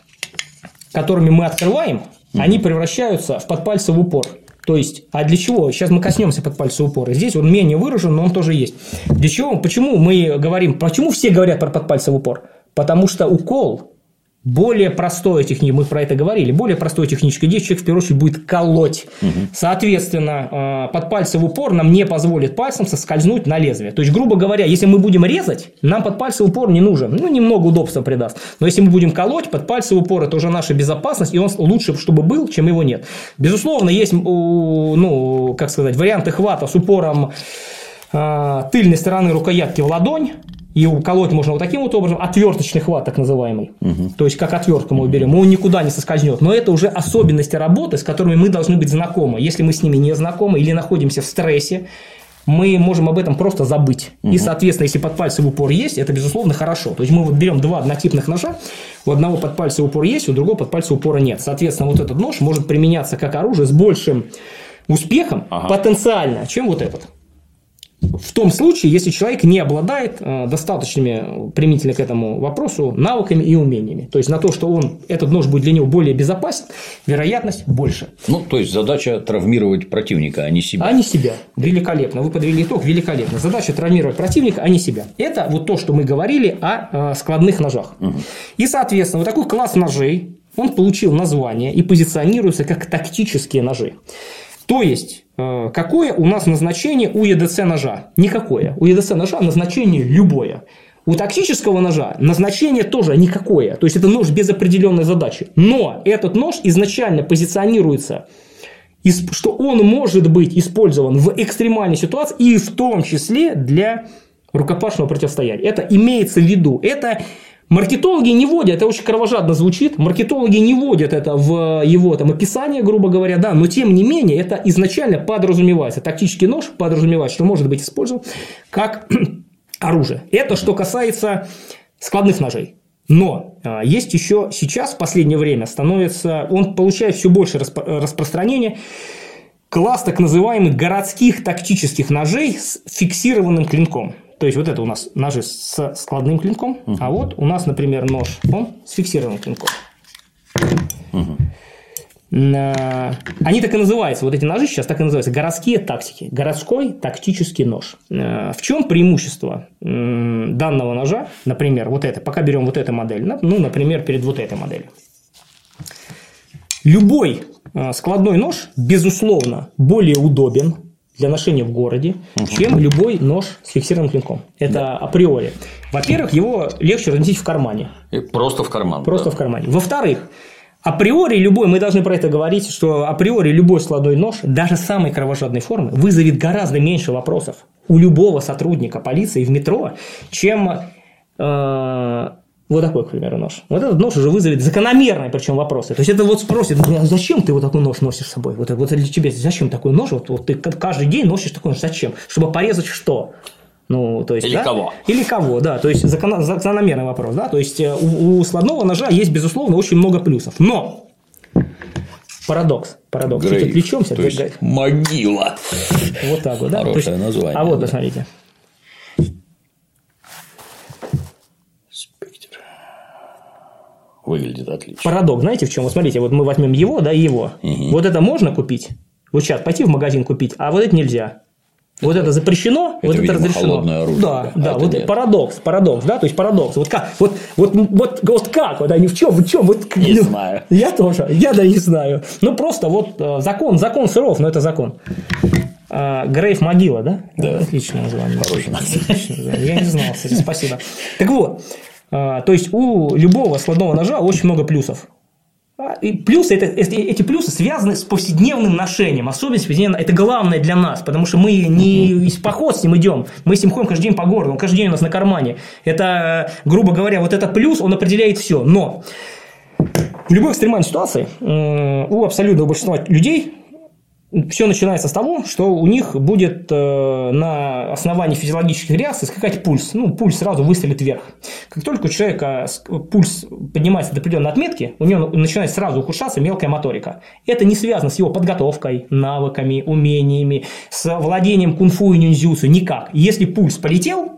которыми мы открываем, угу. они превращаются в подпальцевый упор. То есть, а для чего? Сейчас мы коснемся подпальцевого упора. Здесь он менее выражен, но он тоже есть. Для чего? Почему мы говорим, почему все говорят про подпальцевый упор? Потому что укол более простое техническое, мы про это говорили, более простое техническое действие, человек в первую очередь будет колоть. Угу. Соответственно, подпальцевый упор нам не позволит пальцем соскользнуть на лезвие. То есть, грубо говоря, если мы будем резать, нам подпальцевый упор не нужен. Ну, немного удобства придаст. Но если мы будем колоть, подпальцевый упор – это уже наша безопасность, и он лучше, чтобы был, чем его нет. Безусловно, есть, ну, как сказать, варианты хвата с упором э, тыльной стороны рукоятки в ладонь. И уколоть можно вот таким вот образом, отверточный хват так называемый, угу. то есть как отвертку мы берем, он никуда не соскользнет, но это уже особенности работы, с которыми мы должны быть знакомы. Если мы с ними не знакомы или находимся в стрессе, мы можем об этом просто забыть. Угу. И, соответственно, если подпальцевый упор есть, это, безусловно, хорошо. То есть мы вот берем два однотипных ножа, у одного подпальцевый упор есть, у другого подпальцевого упора нет. Соответственно, вот этот нож может применяться как оружие с большим успехом ага. потенциально, чем вот этот. В том случае, если человек не обладает достаточными, применительно к этому вопросу, навыками и умениями. То есть, на то, что он, этот нож будет для него более безопасен, вероятность больше. Ну, то есть, задача травмировать противника, а не себя. А не себя. Великолепно. Вы подвели итог. Великолепно. Задача травмировать противника, а не себя. Это вот то, что мы говорили о складных ножах. Угу. И, соответственно, вот такой класс ножей, он получил название и позиционируется как тактические ножи. То есть, какое у нас назначение у и ди си ножа? Никакое. У и ди си ножа назначение любое. У тактического ножа назначение тоже никакое. То есть, это нож без определенной задачи. Но этот нож изначально позиционируется что он может быть использован в экстремальной ситуации и в том числе для рукопашного противостояния. Это имеется в виду. Это маркетологи не вводят, это очень кровожадно звучит, маркетологи не вводят это в его там, описание, грубо говоря, да, но тем не менее это изначально подразумевается. Тактический нож подразумевает, что может быть использован как оружие. Это что касается складных ножей. Но а, есть еще сейчас, в последнее время, становится, он получает все больше распро- распространения, класс так называемых городских тактических ножей с фиксированным клинком. То есть, вот это у нас ножи с складным клинком, угу. а вот у нас, например, нож, он с фиксированным клинком. Угу. Они так и называются, вот эти ножи сейчас так и называются, городские тактики, городской тактический нож. В чем преимущество данного ножа, например, вот это, пока берем вот эту модель, ну, например, перед вот этой моделью. Любой складной нож, безусловно, более удобен для ношения в городе, угу. чем любой нож с фиксированным клинком. Это да. априори. Во-первых, его легче разместить в кармане. И просто в карман. Просто да. в кармане. Во-вторых, априори любой, мы должны про это говорить, что априори любой складной нож, даже самой кровожадной формы, вызовет гораздо меньше вопросов у любого сотрудника полиции в метро, чем э, вот такой, к примеру, нож. Вот этот нож уже вызовет закономерные, причем вопросы. То есть, это вот спросит, а зачем ты вот такой нож носишь с собой? Вот, вот для тебя зачем такой нож? Вот, вот ты каждый день носишь такой нож. Зачем? Чтобы порезать что? Ну, то есть, Или да? кого? Или кого, да. То есть, закон... закономерный вопрос. Да? То есть, у, у складного ножа есть, безусловно, очень много плюсов. Но парадокс. Парадокс. Чуть отвлечемся. То есть, могила. Вот так вот, да. Хорошее то есть, название. А вот, да. посмотрите. Спектр. Выглядит отлично. Парадокс. Знаете, в чем? Вот смотрите, вот мы возьмем его, да, и его. Угу. Вот это можно купить. Вот сейчас пойти в магазин купить, а вот это нельзя. Вот это запрещено, это, вот это разрешено. Холодное оружие. Да, да, а вот нет. парадокс, парадокс, да, то есть парадокс. Вот как, вот, вот, вот, вот как, вот они в чем, в чем, вот. Не ну, знаю. Я тоже, я да не знаю. Ну просто вот закон, закон сыров, но это закон. Грейв могила, да? Да. Отличное название. Хорошее название. Я не знал, кстати, спасибо. Так вот, то есть у любого складного ножа очень много плюсов. И плюсы, это, эти плюсы связаны с повседневным ношением. Особенность повседневного, это главное для нас, потому что мы не в поход с ним идем, мы с ним ходим каждый день по городу, он каждый день у нас на кармане. Это, грубо говоря, вот этот плюс, он определяет все. Но в любой экстремальной ситуации у абсолютного большинства людей все начинается с того, что у них будет э, на основании физиологических реакций скакать пульс. Ну, пульс сразу выстрелит вверх. Как только у человека пульс поднимается до определенной отметки, у него начинает сразу ухудшаться мелкая моторика. Это не связано с его подготовкой, навыками, умениями, с владением кунг-фу и ниндзюцу. Никак. Если пульс полетел,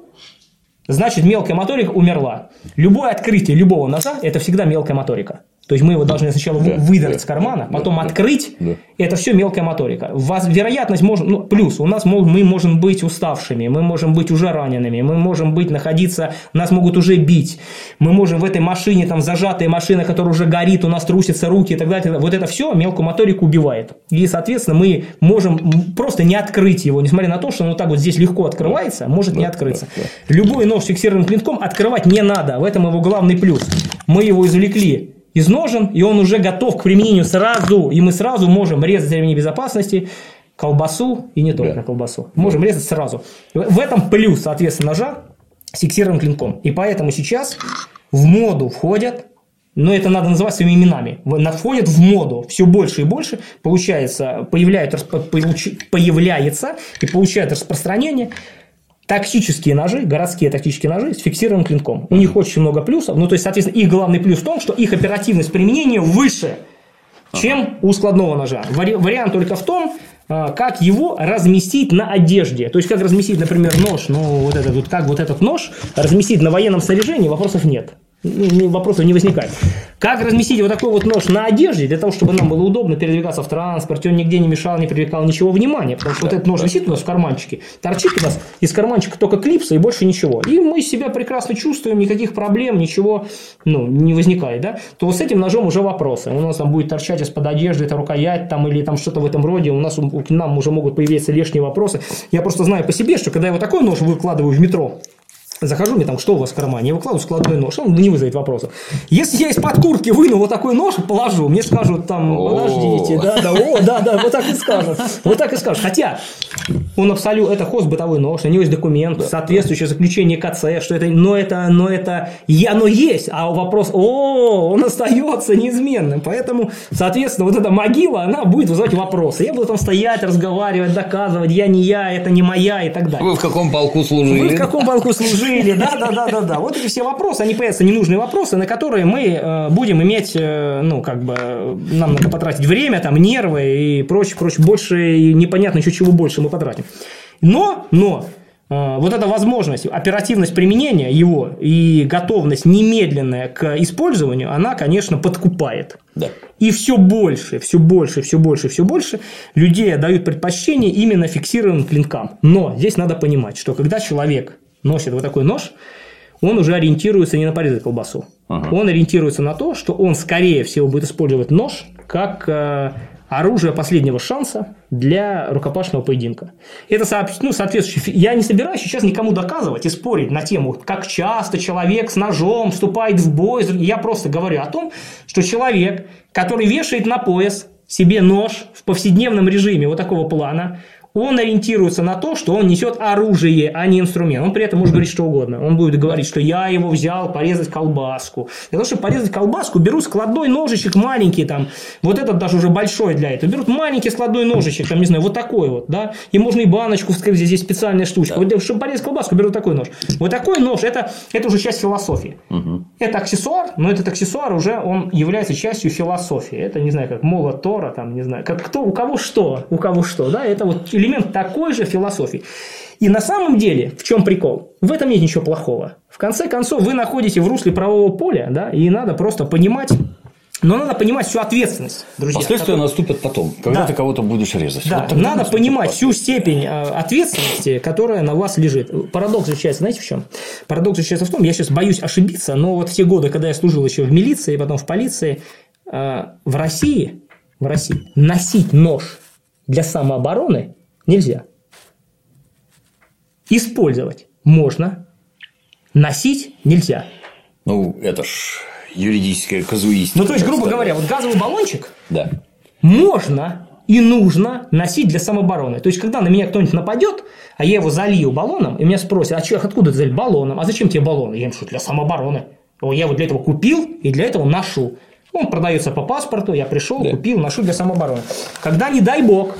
значит мелкая моторика умерла. Любое открытие любого ножа – это всегда мелкая моторика. То есть, мы его должны сначала да, выдрать да, с кармана, потом да, открыть. Да. Это все мелкая моторика. Вероятность может... Ну, плюс, у нас мы можем быть уставшими, мы можем быть уже ранеными, мы можем быть находиться... Нас могут уже бить. Мы можем в этой машине, там зажатая машина, которая уже горит, у нас трусятся руки и так далее. Вот это все мелкую моторику убивает. И, соответственно, мы можем просто не открыть его, несмотря на то, что он вот так вот здесь легко открывается, может да, не открыться. Да, да. Любой нож с фиксированным клинком открывать не надо. В этом его главный плюс. Мы его извлекли из ножен, и он уже готов к применению сразу. И мы сразу можем резать ремни безопасности, колбасу, и не только да. колбасу. Можем резать сразу. В этом плюс, соответственно, ножа с фиксированным клинком. И поэтому сейчас в моду входят, но это надо называть своими именами, входят в моду все больше и больше, получается, появляется, появляется и получает распространение тактические ножи, городские тактические ножи с фиксированным клинком. У них очень много плюсов. Ну, то есть, соответственно, их главный плюс в том, что их оперативность применения выше, чем у складного ножа. Вари- вариант только в том, как его разместить на одежде. То есть, как разместить, например, нож, ну, вот этот, вот как вот этот нож разместить на военном снаряжении, вопросов нет. Вопросов не возникает. Как разместить вот такой вот нож на одежде, для того, чтобы нам было удобно передвигаться в транспорте, он нигде не мешал, не привлекал ничего внимания, потому что да, вот этот нож да. висит у нас в карманчике, торчит у нас из карманчика только клипса и больше ничего. И мы себя прекрасно чувствуем, никаких проблем, ничего ну, не возникает. Да? То вот с этим ножом уже вопросы. У нас там будет торчать из-под одежды, это рукоять там, или там что-то в этом роде, у нас к нам уже могут появиться лишние вопросы. Я просто знаю по себе, что когда я вот такой нож выкладываю в метро, захожу, мне там, что у вас в кармане? Я выкладываю складной нож, он не вызовет вопросов. Если я из-под куртки выну вот такой нож и положу, мне скажут там, подождите, да, да, о, да, да, вот так и скажут. Вот так и скажут. Хотя он абсолютно, это хозбытовой нож, у него есть документ, да, соответствующее заключение КЦ, что это, но это, но это, и оно есть, а вопрос, о, он остается неизменным. Поэтому, соответственно, вот эта могила, она будет вызывать вопросы. Я буду там стоять, разговаривать, доказывать, я не я, это не моя и так далее. Вы в каком полку служили? Вы в каком полку служили, да, да, да, да, да. Вот эти все вопросы, они появятся ненужные вопросы, на которые мы э, будем иметь, э, ну, как бы, нам надо потратить время, там, нервы и прочее, прочее, больше, и непонятно еще чего больше мы потратим. Но, но, э, вот эта возможность, оперативность применения его и готовность немедленная к использованию, она, конечно, подкупает. Да. И все больше, все больше, все больше, все больше людей отдают предпочтение именно фиксированным клинкам. Но здесь надо понимать, что когда человек носит вот такой нож, он уже ориентируется не на порезать колбасу. Ага. Он ориентируется на то, что он, скорее всего, будет использовать нож как э, оружие последнего шанса для рукопашного поединка. Это ну, соответствующее. Я не собираюсь сейчас никому доказывать и спорить на тему, как часто человек с ножом вступает в бой. Я просто говорю о том, что человек, который вешает на пояс себе нож в повседневном режиме вот такого плана, он ориентируется на то, что он несет оружие, а не инструмент. Он при этом может говорить что угодно. Он будет говорить, что я его взял порезать колбаску. Для того, чтобы порезать колбаску, беру складной ножичек маленький, там, вот этот даже уже большой для этого. Берут маленький складной ножичек, там, не знаю, вот такой вот, да, и можно и баночку вскрыть, здесь специальная штучка. Вот, чтобы порезать колбаску, беру такой нож. Вот такой нож, это, это уже часть философии. Угу. Это аксессуар, но этот аксессуар уже, он является частью философии. Это, не знаю, как молот Тора, там, не знаю, как кто, у кого что, у кого что, да, это вот элемент такой же философии. И на самом деле, в чем прикол? В этом нет ничего плохого. В конце концов, вы находитесь в русле правового поля, да, и надо просто понимать, но надо понимать всю ответственность, друзья. Последствия которые... наступят потом, когда да. ты кого-то будешь резать. Да, вот надо понимать всю степень ответственности, которая на вас лежит. Парадокс заключается, знаете, в чем? Парадокс заключается в том, я сейчас боюсь ошибиться, но вот в те годы, когда я служил еще в милиции, потом в полиции, в России, в России носить нож для самообороны нельзя. Использовать можно, носить нельзя. Ну, это ж юридическая казуистика. Ну, то есть, грубо говоря, вот газовый баллончик да. можно и нужно носить для самообороны. То есть, когда на меня кто-нибудь нападет, а я его залью баллоном, и меня спросят, а че, откуда ты залил баллоном? А зачем тебе баллон? Я им что, для самообороны. Я его для этого купил и для этого ношу. Он продается по паспорту, я пришел, да. купил, ношу для самообороны. Когда, не дай бог,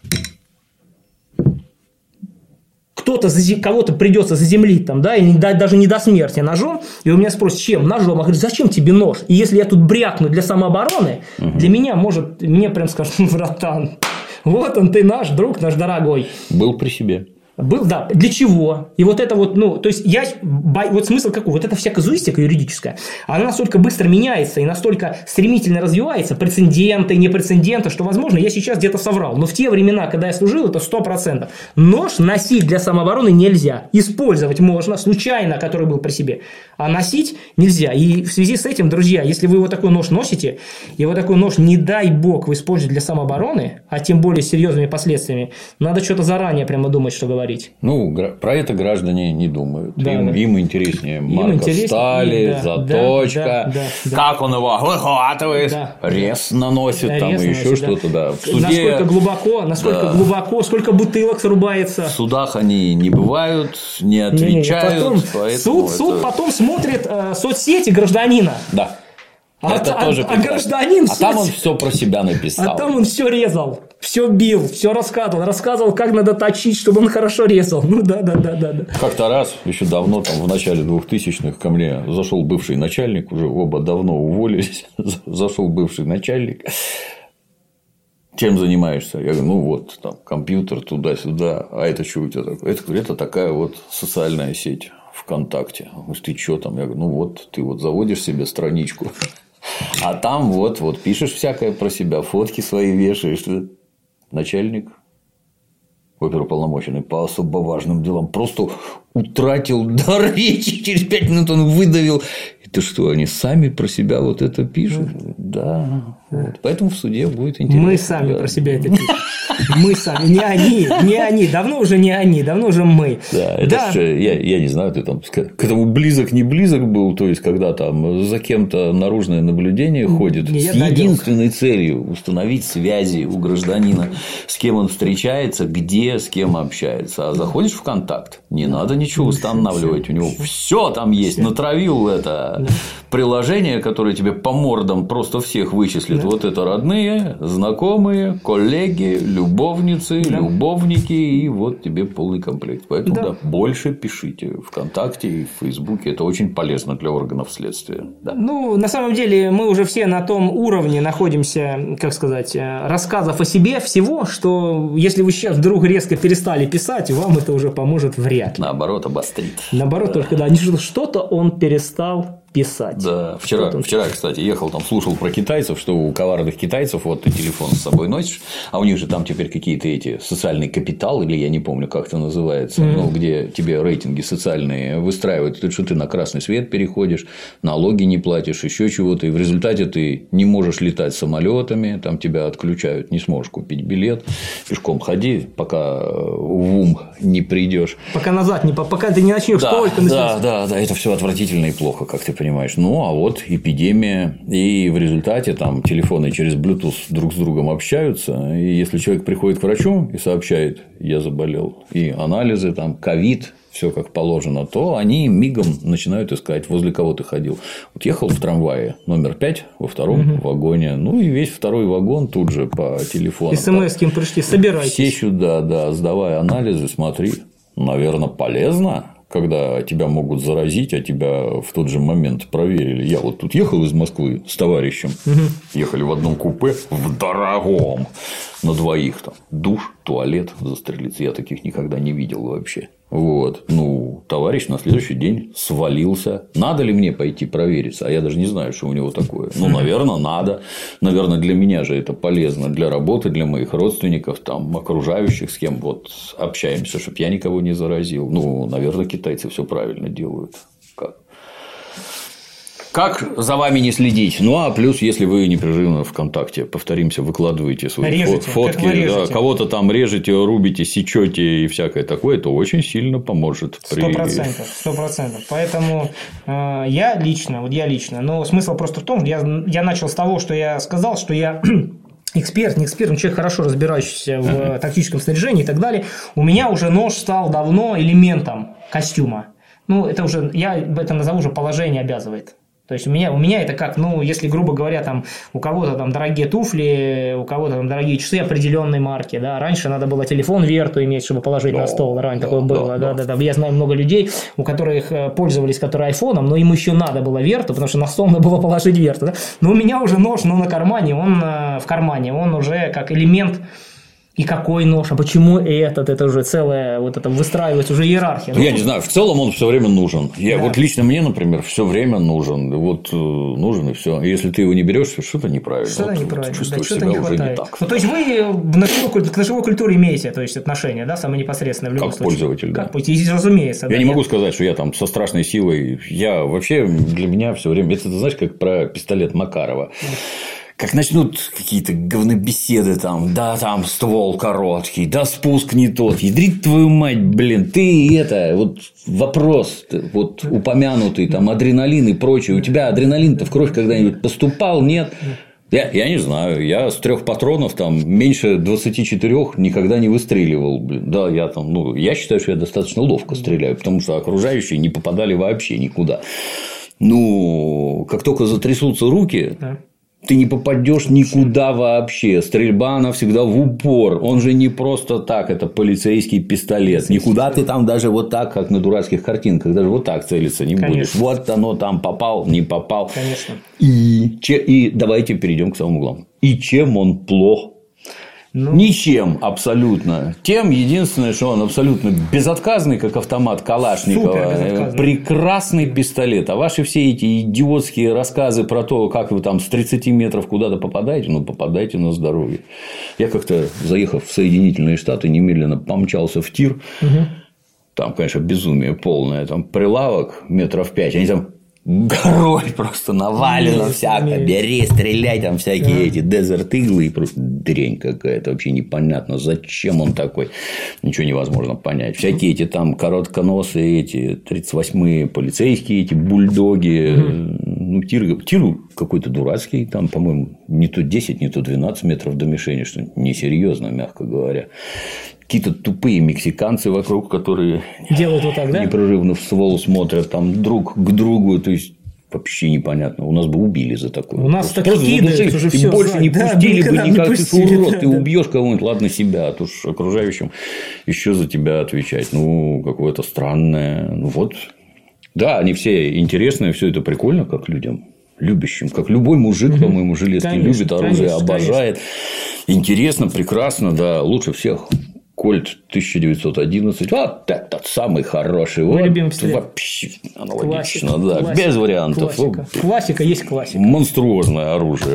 кто-то, кого-то придется заземлить там, да, и даже не до смерти ножом, и у меня спросят, чем? Ножом. Я говорю, зачем тебе нож? И если я тут брякну для самообороны, угу. для меня может, мне прям скажут, братан, вот он ты наш друг, наш дорогой. Был при себе. Был, да. Для чего? И вот это вот, ну, то есть, я, вот смысл какой? Вот эта вся казуистика юридическая, она настолько быстро меняется и настолько стремительно развивается, прецеденты, не прецеденты, что, возможно, я сейчас где-то соврал. Но в те времена, когда я служил, это сто процентов. Нож носить для самообороны нельзя. Использовать можно, случайно, который был при себе. А носить нельзя. И в связи с этим, друзья, если вы вот такой нож носите, и вот такой нож, не дай бог, вы используете для самообороны, а тем более с серьезными последствиями, надо что-то заранее прямо думать, что говорить. Ну, про это граждане не думают. Да, им, да. им интереснее им марка интереснее, стали, да, заточка, да, да, да, как он его выхватывает, да, рез наносит, да, там, рез и еще наносит, что-то. Да. В суде... Насколько глубоко, насколько да. глубоко, сколько бутылок срубается. В судах они не бывают, не отвечают. Не, не, потом, суд, это... суд потом смотрит э, соцсети гражданина. Да. А, это а, тоже а гражданин... А там он все про себя написал. А там он все резал, все бил, все рассказывал. Рассказывал, как надо точить, чтобы он хорошо резал. Ну, да, да, да, да. Как-то раз, еще давно, там, в начале двухтысячных, ко мне зашел бывший начальник, уже оба давно уволились, зашел бывший начальник. Чем занимаешься? Я говорю, ну, вот, там, компьютер туда-сюда. А это что у тебя такое? Это, это такая вот социальная сеть ВКонтакте. Он говорит, ты что там? Я говорю, ну, вот, ты вот заводишь себе страничку. А там вот, вот пишешь всякое про себя, фотки свои вешаешь. Начальник оперуполномоченный по особо важным делам просто утратил дар речи. Через пять минут он выдавил. Это что, они сами про себя вот это пишут? Да. Вот. Поэтому в суде будет интересно. Мы сами да. про себя это пишем. Мы сами, не они, не они, давно уже не они, давно уже мы. Да, это да. Же, я, я не знаю, ты там к этому близок, не близок был, то есть, когда там за кем-то наружное наблюдение ходит не, с единственной дадел. целью установить связи у гражданина, с кем он встречается, где, с кем общается. А заходишь в контакт, не надо ничего устанавливать, у него все там есть, натравил это приложение, которое тебе по мордам просто всех вычислит. Вот это родные, знакомые, коллеги, любовницы, да. любовники, и вот тебе полный комплект. Поэтому да. Да, больше пишите ВКонтакте и в Фейсбуке. Это очень полезно для органов следствия. Да. Ну, на самом деле, мы уже все на том уровне находимся, как сказать, рассказов о себе всего, что если вы сейчас вдруг резко перестали писать, вам это уже поможет вряд ли. Наоборот, обострит. Наоборот, да. только да, что-то он перестал писать. Да, вчера, вчера, кстати, ехал там, слушал про китайцев, что у коварных китайцев вот ты телефон с собой носишь, а у них же там теперь какие-то эти социальный капитал, или я не помню, как это называется, mm-hmm. ну, где тебе рейтинги социальные выстраивают, то, что ты на красный свет переходишь, налоги не платишь, еще чего-то, и в результате ты не можешь летать самолетами, там тебя отключают, не сможешь купить билет, пешком ходи, пока в ум не придешь. Пока назад не пока ты не начнешь да, только да, да, да, это все отвратительно и плохо, как ты понимаешь. Ну, а вот эпидемия, и в результате там телефоны через Bluetooth друг с другом общаются, и если человек приходит к врачу и сообщает, я заболел, и анализы, там, ковид, все как положено, то они мигом начинают искать, возле кого ты ходил. Вот ехал в трамвае номер пять во втором угу. вагоне, ну и весь второй вагон тут же по телефону. СМС-ки им пришли, собирайтесь. Все сюда, да, сдавая анализы, смотри, наверное, полезно. Когда тебя могут заразить, а тебя в тот же момент проверили. Я вот тут ехал из Москвы с товарищем, угу. ехали в одном купе, в дорогом, на двоих там душ, туалет застрелиться. Я таких никогда не видел вообще. Вот. Ну, товарищ на следующий день свалился. Надо ли мне пойти провериться? А я даже не знаю, что у него такое. Ну, наверное, надо. Наверное, для меня же это полезно. Для работы, для моих родственников, там, окружающих, с кем вот общаемся, чтобы я никого не заразил. Ну, наверное, китайцы все правильно делают. Как? Как за вами не следить? Ну, а плюс, если вы непрерывно ВКонтакте, повторимся, выкладываете свои режете, фотки, да, кого-то там режете, рубите, сечете и всякое такое, это очень сильно поможет. Сто процентов, сто процентов. Поэтому э, я лично, вот я лично, но смысл просто в том, я, я начал с того, что я сказал, что я эксперт, не эксперт, но человек, хорошо разбирающийся в uh-huh. тактическом снаряжении и так далее. У меня уже нож стал давно элементом костюма. Ну, это уже, я это назову уже положение обязывает. То есть у меня, у меня это как, ну, если, грубо говоря, там у кого-то там дорогие туфли, у кого-то там дорогие часы определенной марки, да, раньше надо было телефон Верту иметь, чтобы положить да, на стол, раньше да, такое было, да, да, да, да, я знаю много людей, у которых пользовались, которые айфоном, но им еще надо было Верту, потому что на стол надо было положить Верту, да? Но у меня уже нож, ну, на кармане, он в кармане, он уже как элемент. И какой нож, а почему этот, это уже целая, вот это выстраивается уже иерархия. Я ну, не знаю, в целом он все время нужен. Я, да. Вот лично мне, например, все время нужен. Вот нужен и все. Если ты его не берешь, что-то неправильно. Что-то вот, неправильно. Вот, чувствуешь да, себя не уже не так. Ну, то есть вы к ножевой культуре имеете, то есть отношения, да, самое непосредственное в любом как случае. Пользователь, как да. пользователь, разумеется. Я да, не нет. могу сказать, что я там со страшной силой. Я вообще для меня все время. Это, знаешь, как про пистолет Макарова. Да. Как начнут какие-то говнобеседы там, да, там ствол короткий, да, спуск не тот, ядрить твою мать, блин, ты это, вот вопрос, вот упомянутый, там, адреналин и прочее, у тебя адреналин-то в кровь когда-нибудь поступал, нет? Я, я не знаю, я с трех патронов там меньше двадцати четырёх никогда не выстреливал, блин, да, я там, ну, я считаю, что я достаточно ловко стреляю, потому что окружающие не попадали вообще никуда. Ну, как только затрясутся руки. Ты не попадешь никуда вообще. Стрельба, она всегда в упор. Он же не просто так, это полицейский пистолет. Никуда ты там даже вот так, как на дурацких картинках, даже вот так целиться не Конечно. будешь. Вот оно там попал, не попал. Конечно. И, и давайте перейдем к самому главному. И чем он плох? Ну... Ничем абсолютно. Тем единственное, что он абсолютно безотказный, как автомат Калашникова. Прекрасный пистолет. А ваши все эти идиотские рассказы про то, как вы там с тридцати метров куда-то попадаете, ну, попадаете на здоровье. Я как-то, заехав в Соединительные Штаты, немедленно помчался в тир. Угу. Там, конечно, безумие полное. Там прилавок метров пять. Они там горой просто навалено всякое. Бери, стреляй, там всякие да. эти Desert Eagle, и просто дрянь какая-то. Вообще непонятно, зачем он такой. Ничего невозможно понять. Всякие эти там коротконосые, эти тридцать восьмые полицейские, эти бульдоги. Mm-hmm. Ну, тир, тир какой-то дурацкий, там, по-моему, не то десять, не то двенадцать метров до мишени, что несерьезно, мягко говоря. Какие-то тупые мексиканцы вокруг, которые делают вот так, да? непрерывно в ствол смотрят там друг к другу, то есть вообще непонятно. У нас бы убили за такое. У нас так кидают уже все. Больше знать. не да, пустили бы никак. Не пустили, ты урод, да, ты да. убьешь кого-нибудь, ладно себя, а то ж окружающим еще за тебя отвечать. Ну, какое-то странное. Ну вот. Да, они все интересные, все это прикольно, как людям. Любящим, как любой мужик, угу. по-моему, железный любит оружие, конечно, обожает. Конечно. Интересно, прекрасно, да, лучше всех. Кольт тысяча девятьсот одиннадцать, вот этот самый хороший. Мой вот любимый пистолет. Вообще аналогично, классика, да, классика, без вариантов. Классика. классика есть классика. Монструозное оружие.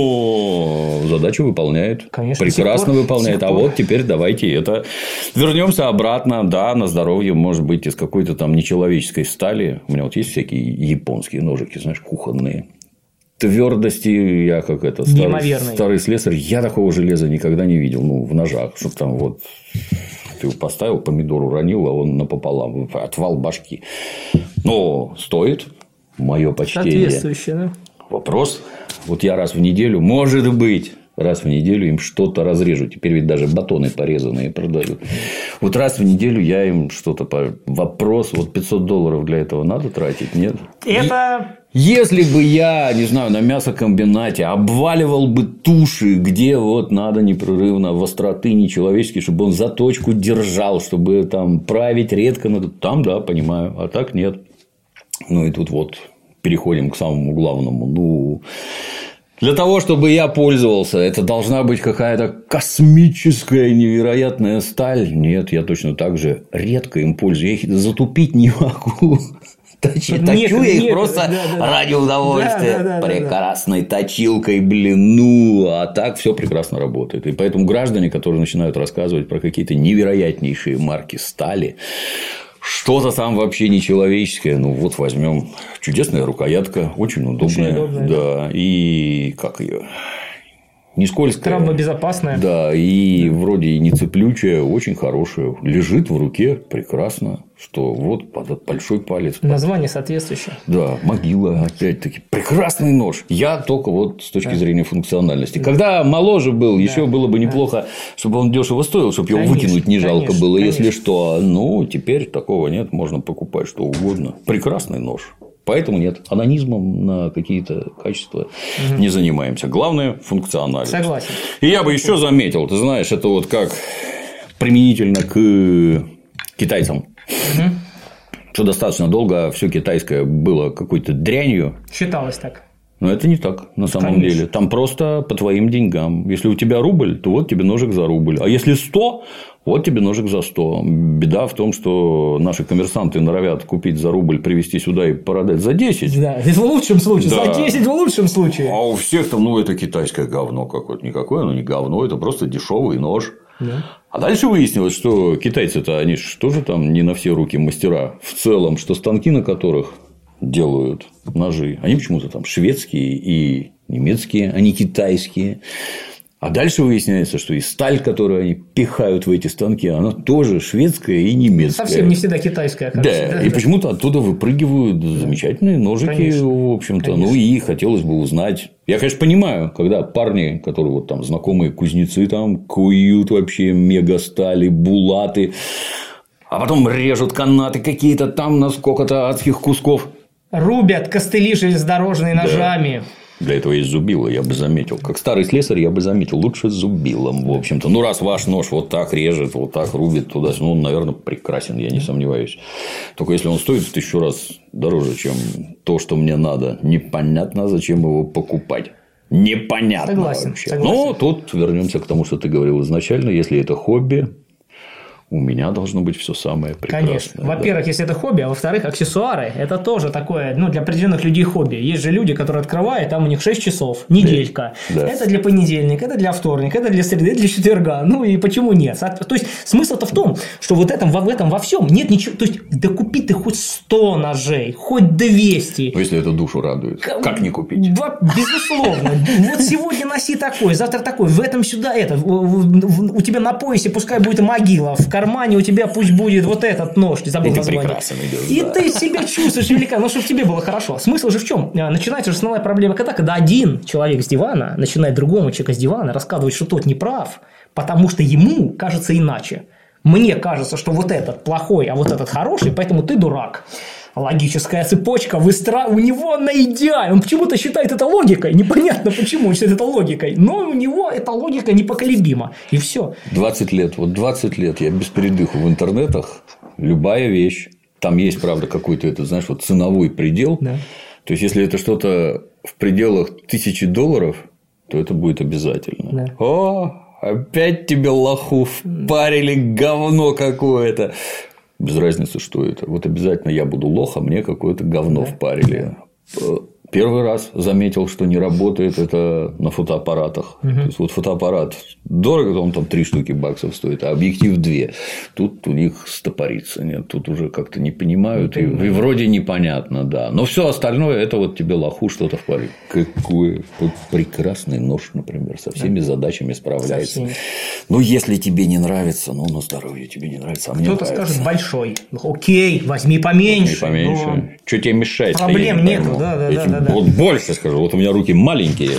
Ну, задачу выполняет. Конечно, прекрасно пор, выполняет. А вот теперь давайте это. Вернемся обратно, да, на здоровье, может быть, из какой-то там нечеловеческой стали. У меня вот есть всякие японские ножики, знаешь, кухонные. Твердости, я как это старый, старый слесарь, я такого железа никогда не видел, ну, в ножах, чтобы там вот ты поставил, помидор уронил, а он напополам, отвал башки. Но стоит, мое почтение. Соответствующее, да? Вопрос, вот я раз в неделю, может быть, раз в неделю им что-то разрежу. Теперь ведь даже батоны порезанные продают. Вот раз в неделю я им что-то... По... Вопрос, вот пятьсот долларов для этого надо тратить? Нет? Это... Если бы я, не знаю, на мясокомбинате обваливал бы туши, где вот надо непрерывно в остроты нечеловеческие, чтобы он заточку держал, чтобы там править редко надо... Там, да, понимаю. А так нет. Ну, и тут вот переходим к самому главному. Ну... Для того, чтобы я пользовался, это должна быть какая-то космическая невероятная сталь. Нет, я точно так же редко им пользуюсь. Я их затупить не могу. Точу я их просто да, да, ради удовольствия. Да, да, да, прекрасной да. точилкой, блин. Ну, а так все прекрасно работает. И поэтому граждане, которые начинают рассказывать про какие-то невероятнейшие марки стали, что-то там вообще нечеловеческое. Ну, вот возьмем чудесная рукоятка, очень удобная. Очень удобная. Да. И как ее? Не скользкая. Травмобезопасная. Да, и вроде и не цеплючая, очень хорошая. Лежит в руке прекрасно, что вот под большой палец. Название соответствующее. Да, могила, опять-таки. Прекрасный нож. Я только вот с точки да. зрения функциональности. Да. Когда моложе был, да. еще было бы неплохо, да. чтобы он дешево стоил, чтобы конечно, его выкинуть не жалко конечно, было, конечно. Если что. Ну, теперь такого нет, можно покупать что угодно. Прекрасный нож. Поэтому нет, анонизмом на какие-то качества угу. не занимаемся. Главное – функциональность. Согласен. И я бы еще заметил, ты знаешь, это вот как применительно к китайцам. Угу. Что достаточно долго все китайское было какой-то дрянью. Считалось так. Но это не так, на самом Конечно. деле. Там просто по твоим деньгам. Если у тебя рубль, то вот тебе ножик за рубль. А если сто, вот тебе ножик за сто. Беда в том, что наши коммерсанты норовят купить за рубль, привезти сюда и продать за десять. Да, это в лучшем случае. Да. За десять в лучшем случае. А у всех там, ну, это китайское говно какое-то. Никакое оно не говно, это просто дешевый нож. Да. А дальше выяснилось, что китайцы-то, они же тоже там не на все руки мастера. В целом, что станки, на которых делают ножи, они почему-то там шведские и немецкие, а не китайские. А дальше выясняется, что и сталь, которую они пихают в эти станки, она тоже шведская и немецкая. Совсем не всегда китайская. Да, да, и да. почему-то оттуда выпрыгивают да. замечательные ножики, конечно, в общем-то. Конечно. Ну, и хотелось бы узнать. Я, конечно, понимаю, когда парни, которые вот там знакомые кузнецы, там куют вообще мега стали, булаты, а потом режут канаты какие-то там на сколько-то адских кусков. Рубят костыли железнодорожные ножами. Да. Для этого есть зубило, я бы заметил. Как старый слесарь, я бы заметил, лучше с зубилом, в общем-то. Ну, раз ваш нож вот так режет, вот так рубит туда, ну, он, наверное, прекрасен, я не сомневаюсь. Только если он стоит в тысячу раз дороже, чем то, что мне надо, непонятно, зачем его покупать. Непонятно согласен, вообще. Согласен. Но тут вернемся к тому, что ты говорил изначально. Если это хобби, у меня должно быть все самое прекрасное. Конечно. Во-первых, да. Если это хобби, а во-вторых, аксессуары – это тоже такое, ну, для определенных людей хобби. Есть же люди, которые открывают, там у них шесть часов, неделька. Да. Это для понедельника, это для вторника, это для среды, это для четверга. Ну, и почему нет? То есть, смысл-то в том, что вот этом, в этом во всем нет ничего. То есть, да купи ты хоть сто ножей, хоть двести. Ну, если это душу радует, как, как не купить? Безусловно. Вот сегодня носи такой, завтра такой, в этом сюда это. У тебя на поясе пускай будет могила, в кармане у тебя пусть будет вот этот нож, ты забыл название. Прекрасно идешь, и да. ты себя чувствуешь великан, ну, чтобы тебе было хорошо. Смысл же в чем? Начинается же основная проблема когда? Когда один человек с дивана начинает другому человеку с дивана рассказывать, что тот не прав, потому что ему кажется иначе. Мне кажется, что вот этот плохой, а вот этот хороший, поэтому ты дурак. Логическая цепочка выстра... у него на идеале. Он почему-то считает это логикой. Непонятно почему он считает это логикой. Но у него эта логика непоколебима. И все. двадцать лет. Вот двадцать лет я без передыху в интернетах. Любая вещь. Там есть, правда, какой-то, это, знаешь, вот ценовой предел. Да. То есть, если это что-то в пределах тысячи долларов, то это будет обязательно. Да. О, опять тебе лоху впарили говно какое-то. Без разницы, что это. Вот обязательно я буду лох, а мне какое-то говно да. впарили. Первый раз заметил, что не работает это на фотоаппаратах. Угу. То есть, вот фотоаппарат дорого, он там три штуки баксов стоит, а объектив две. Тут у них стопорится. Нет, тут уже как-то не понимают. И, и вроде непонятно, да. Но все остальное это вот тебе лоху что-то впарит. Какой прекрасный нож, например, со всеми да. задачами справляется. Совсем. Ну, если тебе не нравится, ну, на здоровье тебе не нравится. А мне кто-то нравится. Скажет большой. Окей, возьми поменьше. Возьми поменьше. Но... Что тебе мешает? Проблем нету, да, да, да. Да, вот да. больше скажу, вот у меня руки маленькие,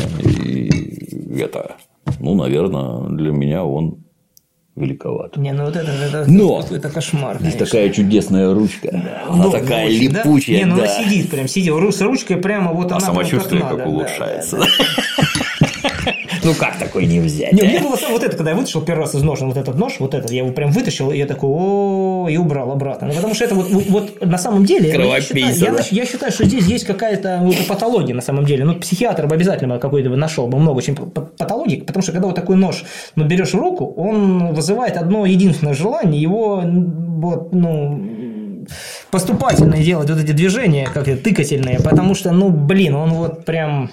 и это, ну, наверное, для меня он великоват. Не, ну вот это, это, Но это кошмар. Здесь такая чудесная ручка, да. она ну, такая очень, липучая. Да? Не, ну да. она сидит, прям сидит с ручкой, прямо вот а она. А самочувствие как, как улучшается. Да, да. Ну как такой не взять? Не, мне было вот это, когда я вытащил первый раз из ножа вот этот нож, вот этот, я его прям вытащил, и я такой, о, и убрал обратно. Ну, потому что это вот, вот на самом деле, я считаю, я, я считаю, что здесь есть какая-то вот, патология на самом деле. Ну, психиатр бы обязательно какой-то нашел бы много очень патологий, потому что когда вот такой нож ну, берешь в руку, он вызывает одно единственное желание, его вот, ну, поступательно делать вот эти движения, как это, тыкательные, потому что, ну, блин, он вот прям...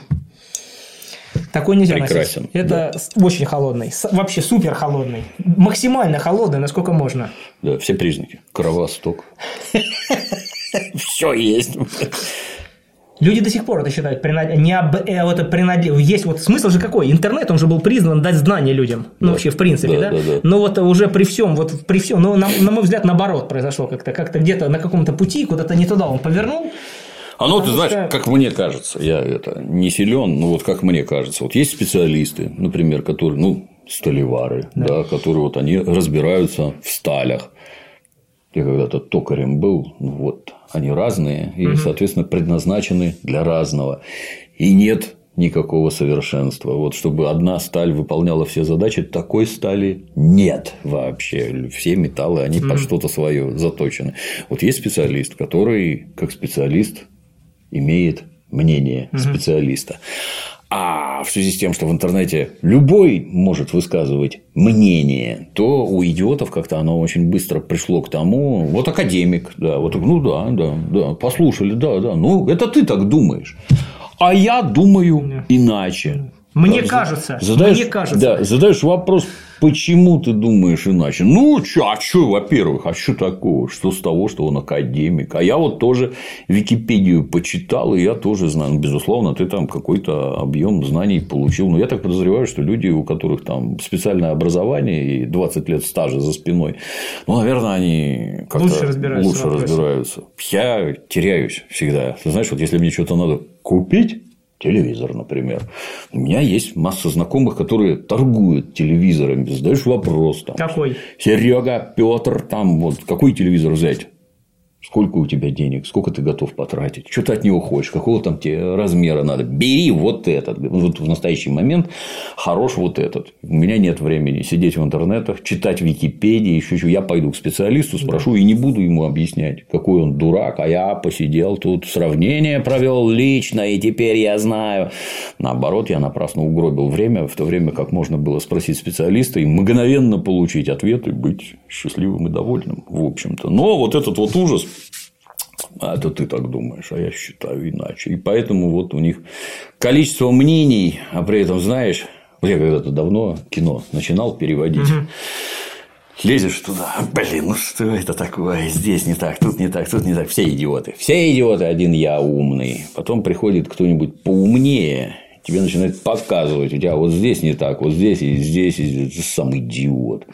Такой нельзя Прекрасен, носить. Это да. очень холодный. Вообще супер холодный. Максимально холодный, насколько можно. Да, все признаки. Кровосток. Все есть. Люди до сих пор это считают принадлежностью. Есть вот смысл же какой? Интернет, он же был признан дать знания людям. Ну, вообще, в принципе, да? Но вот уже при всем, вот при всем, ну, на мой взгляд, наоборот произошло как-то. Как-то где-то на каком-то пути, куда-то не туда он повернул. А ну, ты знаешь, что... как мне кажется, я это не силен, но вот как мне кажется, вот есть специалисты, например, которые, ну, сталевары, да. Да, которые вот они разбираются в сталях. Я когда-то токарем был, ну, вот они разные и, угу. соответственно, предназначены для разного. И нет никакого совершенства. Вот чтобы одна сталь выполняла все задачи, такой стали нет вообще. Все металлы, они угу. под что-то свое заточены. Вот есть специалист, который, как специалист, имеет мнение угу. специалиста. А в связи с тем, что в интернете любой может высказывать мнение, то у идиотов как-то оно очень быстро пришло к тому, вот академик, да, вот, ну да, да, да, послушали, да, да, ну это ты так думаешь, а я думаю иначе. Мне да, кажется, задаешь, мне кажется. Да, задаешь вопрос, почему ты думаешь иначе? Ну, чё, а что, во-первых, а что такого? Что с того, что он академик? А я вот тоже Википедию почитал, и я тоже знаю. Ну, безусловно, ты там какой-то объем знаний получил. Но я так подозреваю, что люди, у которых там специальное образование и двадцать лет стажа за спиной, ну, наверное, они как-то лучше разбираются. Лучше разбираются. Я теряюсь всегда. Ты знаешь, вот если мне что-то надо купить, телевизор, например. У меня есть масса знакомых, которые торгуют телевизорами. Задаешь вопрос. Там, какой? Серега, Петр, там вот какой телевизор взять? Сколько у тебя денег, сколько ты готов потратить, что ты от него хочешь, какого там тебе размера надо. Бери вот этот. Вот в настоящий момент хорош вот этот. У меня нет времени сидеть в интернетах, читать в Википедии, еще что. Я пойду к специалисту, спрошу, да. И не буду ему объяснять, какой он дурак, а я посидел тут, сравнение провел лично, и теперь я знаю. Наоборот, я напрасно угробил время, в то время как можно было спросить специалиста и мгновенно получить ответ и быть счастливым и довольным, в общем-то. Но вот этот вот ужас. А это ты так думаешь, а я считаю иначе. И поэтому вот у них количество мнений, а при этом, знаешь, я когда-то давно кино начинал переводить. Угу. Лезешь туда, блин, ну что это такое, здесь не так, тут не так, тут не так. Все идиоты, все идиоты, один я умный. Потом приходит кто-нибудь поумнее, тебе начинает подсказывать, у тебя вот здесь не так, вот здесь и здесь, и здесь. Ты сам идиот.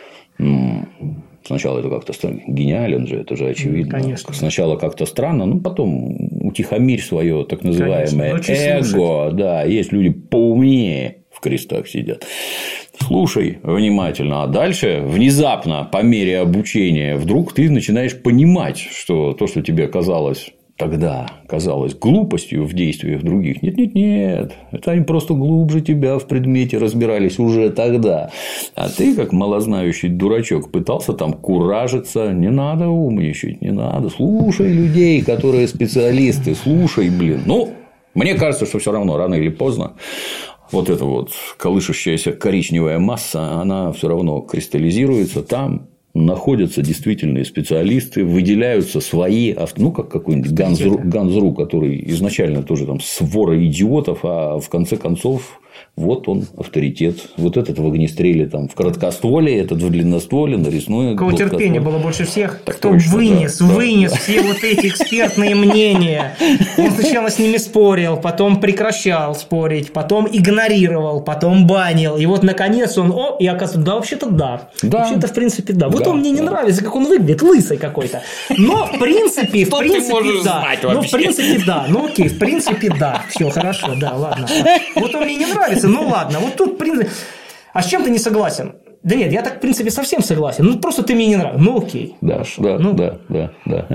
Сначала это как-то странно. Гениален же, это же очевидно. Конечно. Сначала как-то странно, но потом утихомирь свое так называемое эго. Да, есть люди поумнее в крестах сидят. Слушай внимательно, а дальше внезапно по мере обучения вдруг ты начинаешь понимать, что то, что тебе казалось тогда казалось глупостью в действиях других. Нет, нет, нет. Это они просто глубже тебя в предмете разбирались уже тогда. А ты, как малознающий дурачок, пытался там куражиться. Не надо умничать, не надо. Слушай людей, которые специалисты. Слушай, блин. Ну, мне кажется, что все равно рано или поздно вот эта вот колышущаяся коричневая масса, она все равно кристаллизируется там. Находятся действительные специалисты, выделяются свои, ну, как какой-нибудь Ганзру, Ганзру, который изначально тоже там свора идиотов, а в конце концов вот он авторитет. Вот этот в огнестреле там в короткостволе, этот в длинностволе, нарезное. У кого терпения было больше всех, так кто точно, вынес, да, вынес да. все вот эти экспертные мнения. Он сначала с ними спорил, потом прекращал спорить, потом игнорировал, потом банил. И вот наконец он, о, и оказывается, да, вообще-то да. да. Вообще-то, в принципе, да. Вот да, он мне не да. нравится, как он выглядит, лысый какой-то. Но, в принципе, в принципе, да. Ну, в принципе, да. Ну, окей, в принципе, да. Все, хорошо, да, ладно. Вот он мне не нравится. Ну ладно, вот тут, в принципе. А с чем ты не согласен? Да нет, я так, в принципе, совсем согласен. Ну, просто ты мне не нравишься. Ну, окей. Да, да, ну, да, да, да.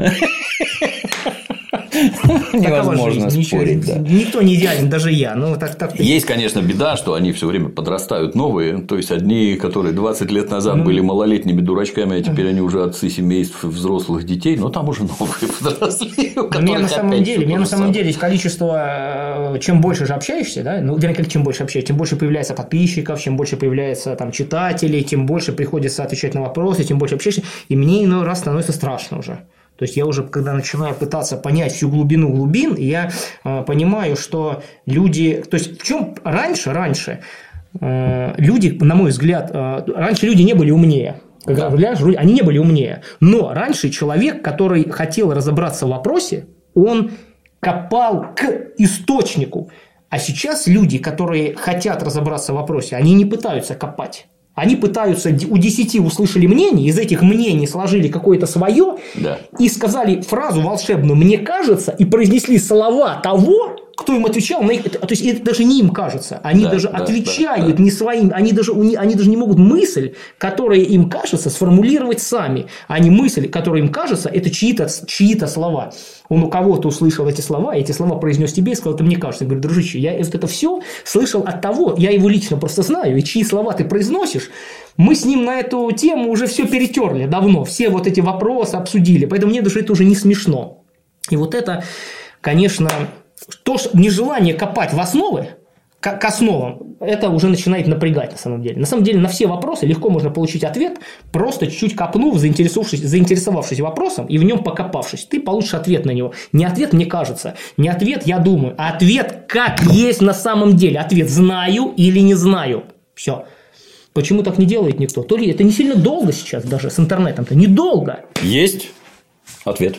Невозможно спорить, да. Никто не идеален, даже я. Ну, так, так... Есть, конечно, беда, что они все время подрастают новые. То есть, одни, которые двадцать лет назад ну... были малолетними дурачками, а теперь они уже отцы семейств взрослых детей, но там уже новые подросли. Мне на самом деле, мне на самом деле количество, чем больше же общаешься, да, ну, вернее, чем больше общаешься, тем больше появляется подписчиков, чем больше появляется там читателей, тем больше приходится отвечать на вопросы, тем больше общаешься, и мне иной раз становится страшно уже. То есть, я уже, когда начинаю пытаться понять всю глубину глубин, я э, понимаю, что люди… То есть, в чем раньше, раньше э, люди, на мой взгляд, э, раньше люди не были умнее. Когда да. Они не были умнее. Но раньше человек, который хотел разобраться в вопросе, он копал к источнику. А сейчас люди, которые хотят разобраться в вопросе, они не пытаются копать. Они пытаются, у десяти услышали мнение, из этих мнений сложили какое-то свое да. и сказали фразу волшебную «мне кажется» и произнесли слова того, кто им отвечал на их… То есть, это даже не им кажется. Они да, даже да, отвечают да, да. не своим… Они даже, они даже не могут мысль, которая им кажется, сформулировать сами. А не мысль, которая им кажется, это чьи-то, чьи-то слова. Он у кого-то услышал эти слова, и эти слова произнес тебе и сказал, это мне кажется. Я говорю, дружище, я это все слышал от того, я его лично просто знаю, и чьи слова ты произносишь, мы с ним на эту тему уже все перетерли давно, все вот эти вопросы обсудили, поэтому мне даже это уже не смешно. И вот это, конечно, то, что нежелание копать в основы, к, к основам, это уже начинает напрягать на самом деле. На самом деле на все вопросы легко можно получить ответ, просто чуть-чуть копнув, заинтересовавшись, заинтересовавшись вопросом и в нем покопавшись. Ты получишь ответ на него. Не ответ «мне кажется», не ответ «я думаю», а ответ «как есть на самом деле». Ответ «знаю» или «не знаю». Все. Почему так не делает никто? То ли это не сильно долго сейчас даже с интернетом-то, недолго. Есть ответ.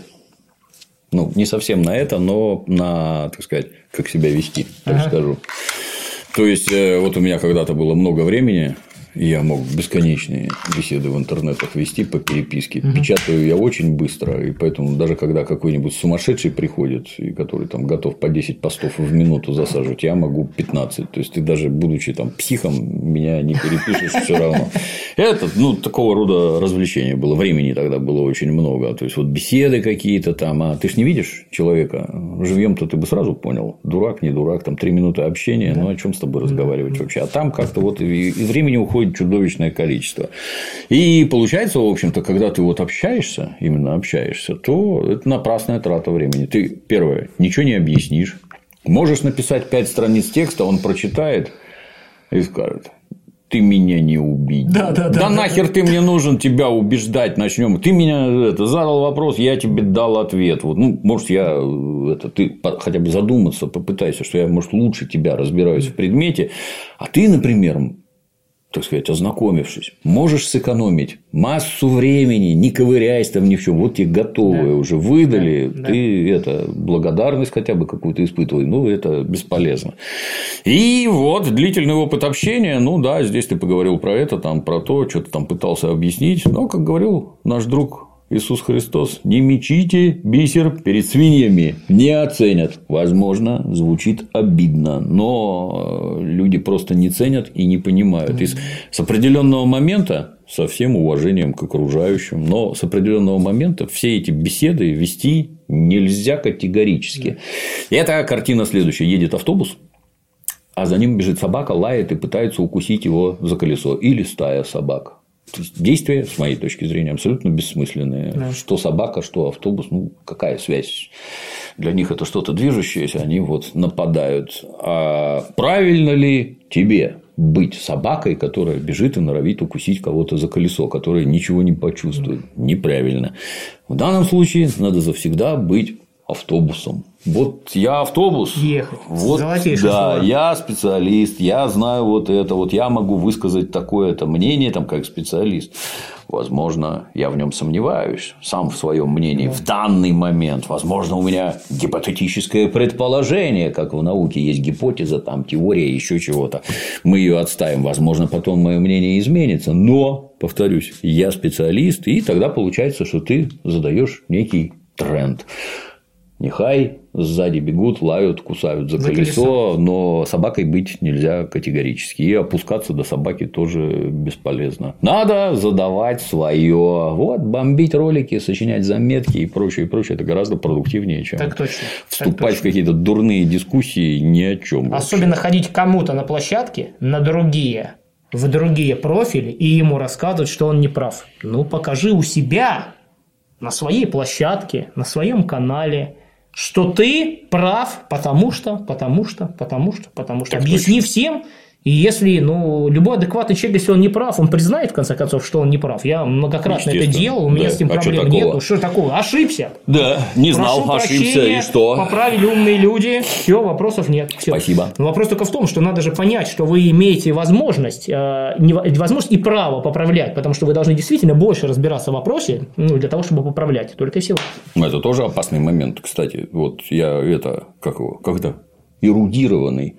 Ну, не совсем на это, но на, так сказать, как себя вести, так ага. скажу. То есть, вот у меня когда-то было много времени, Я мог бесконечные беседы в интернетах вести по переписке. Угу. Печатаю я очень быстро, и поэтому даже когда какой-нибудь сумасшедший приходит, и который там готов по десять постов в минуту засаживать, я могу пятнадцать. То есть ты даже будучи там психом, меня не перепишешь все равно. Это, ну, такого рода развлечения было. Времени тогда было очень много. То есть вот беседы какие-то там. А ты ж не видишь человека живьем-то, ты бы сразу понял, дурак, не дурак, там три минуты общения. Да. Ну о чем с тобой разговаривать вообще? А там как-то вот и времени уходит чудовищное количество. И получается, в общем-то, когда ты вот общаешься, именно общаешься, то это напрасная трата времени. Ты, первое, ничего не объяснишь. Можешь написать пять страниц текста, он прочитает и скажет: ты меня не убедил. Да, да, да, да нахер да, ты да. мне нужен, тебя убеждать начнем. Ты меня это, задал вопрос, я тебе дал ответ. Вот, ну, может, я это, ты хотя бы задуматься, попытайся, что я, может, лучше тебя разбираюсь в предмете, а ты, например, так сказать, ознакомившись, можешь сэкономить массу времени, не ковыряясь там ни в чем. Вот тебе готовые да. уже выдали, да. ты да. это благодарность хотя бы какую-то испытывай, ну это бесполезно. И вот длительный опыт общения, ну да, здесь ты поговорил про это, там про то, что-то там пытался объяснить, но, как говорил наш друг Иисус Христос: не мечите бисер перед свиньями, не оценят. Возможно, звучит обидно, но люди просто не ценят и не понимают. И с определенного момента, со всем уважением к окружающим, но с определенного момента все эти беседы вести нельзя категорически. И эта картина следующая: едет автобус, а за ним бежит собака, лает и пытается укусить его за колесо, или стая собак. То есть действия, с моей точки зрения, абсолютно бессмысленные. Да. Что собака, что автобус, ну какая связь? Для них это что-то движущееся, они вот нападают. А правильно ли тебе быть собакой, которая бежит и норовит укусить кого-то за колесо, которая ничего не почувствует? Неправильно. В данном случае надо завсегда быть автобусом. Вот я автобус. Ехать. Вот, Золотейшее да, слово. Я специалист, я знаю вот это, вот я могу высказать такое-то мнение, там, как специалист. Возможно, я в нем сомневаюсь, сам в своем мнении да. в данный момент. Возможно, у меня гипотетическое предположение, как в науке есть гипотеза, там теория, еще чего-то. Мы ее отставим. Возможно, потом мое мнение изменится. Но, повторюсь, я специалист, и тогда получается, что ты задаешь некий тренд. Нехай сзади бегут, лают, кусают за, за колесо, колесо, но собакой быть нельзя категорически. И опускаться до собаки тоже бесполезно. Надо задавать свое. Вот, бомбить ролики, сочинять заметки и прочее, и прочее. Это гораздо продуктивнее, чем так точно. вступать так точно. в какие-то дурные дискуссии ни о чем. Особенно вообще. Ходить кому-то на площадке, на другие, в другие профили и ему рассказывать, что он не прав. Ну, покажи у себя на своей площадке, на своем канале, что ты прав, потому что, потому что, потому что, потому что. Так объясни точно. Всем. И если, ну, любой адекватный человек, если он не прав, он признает, в конце концов, что он не прав. Я многократно это делал, у меня да. с этим а проблем нет. Что такого? Ошибся. Да, не знал, Прошу ошибся, прощения, и что? Поправили умные люди, все, вопросов нет. Всё. Спасибо. Но вопрос только в том, что надо же понять, что вы имеете возможность, э, не, возможность и право поправлять, потому что вы должны действительно больше разбираться в вопросе, ну, для того, чтобы поправлять. Только и всего. Это тоже опасный момент, кстати. Вот я это, как его, когда эрудированный,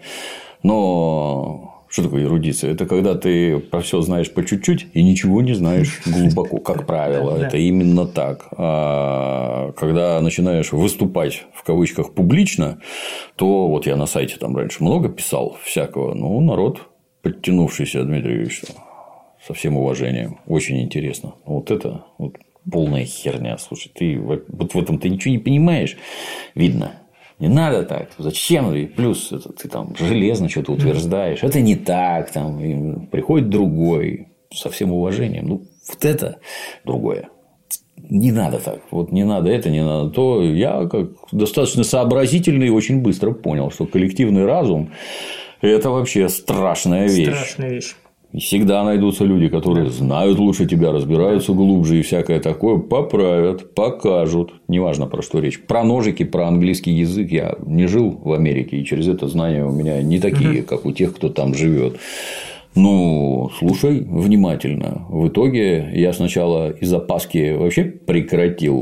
но. Что такое эрудиция? Это когда ты про все знаешь по чуть-чуть и ничего не знаешь глубоко, как правило. Это именно так. А когда начинаешь выступать в кавычках публично, то вот я на сайте там раньше много писал всякого. Ну, народ, подтянувшийся, Дмитрий Юрьевич, со всем уважением, очень интересно. Вот это вот полная херня. Слушай, ты вот в этом ты ничего не понимаешь, видно. Не надо так. Зачем? И плюс это, ты там железно что-то утверждаешь. Это не так. Там, и приходит другой. Со всем уважением. Ну, вот это другое. Не надо так. Вот не надо это, не надо то. Я как достаточно сообразительный очень быстро понял, что коллективный разум – это вообще страшная вещь. Страшная вещь. И всегда найдутся люди, которые знают лучше тебя, разбираются глубже и всякое такое, поправят, покажут. Неважно, про что речь. Про ножики, про английский язык я не жил в Америке, и через это знания у меня не такие, угу. как у тех, кто там живет. Ну, слушай внимательно. В итоге я сначала из опаски вообще прекратил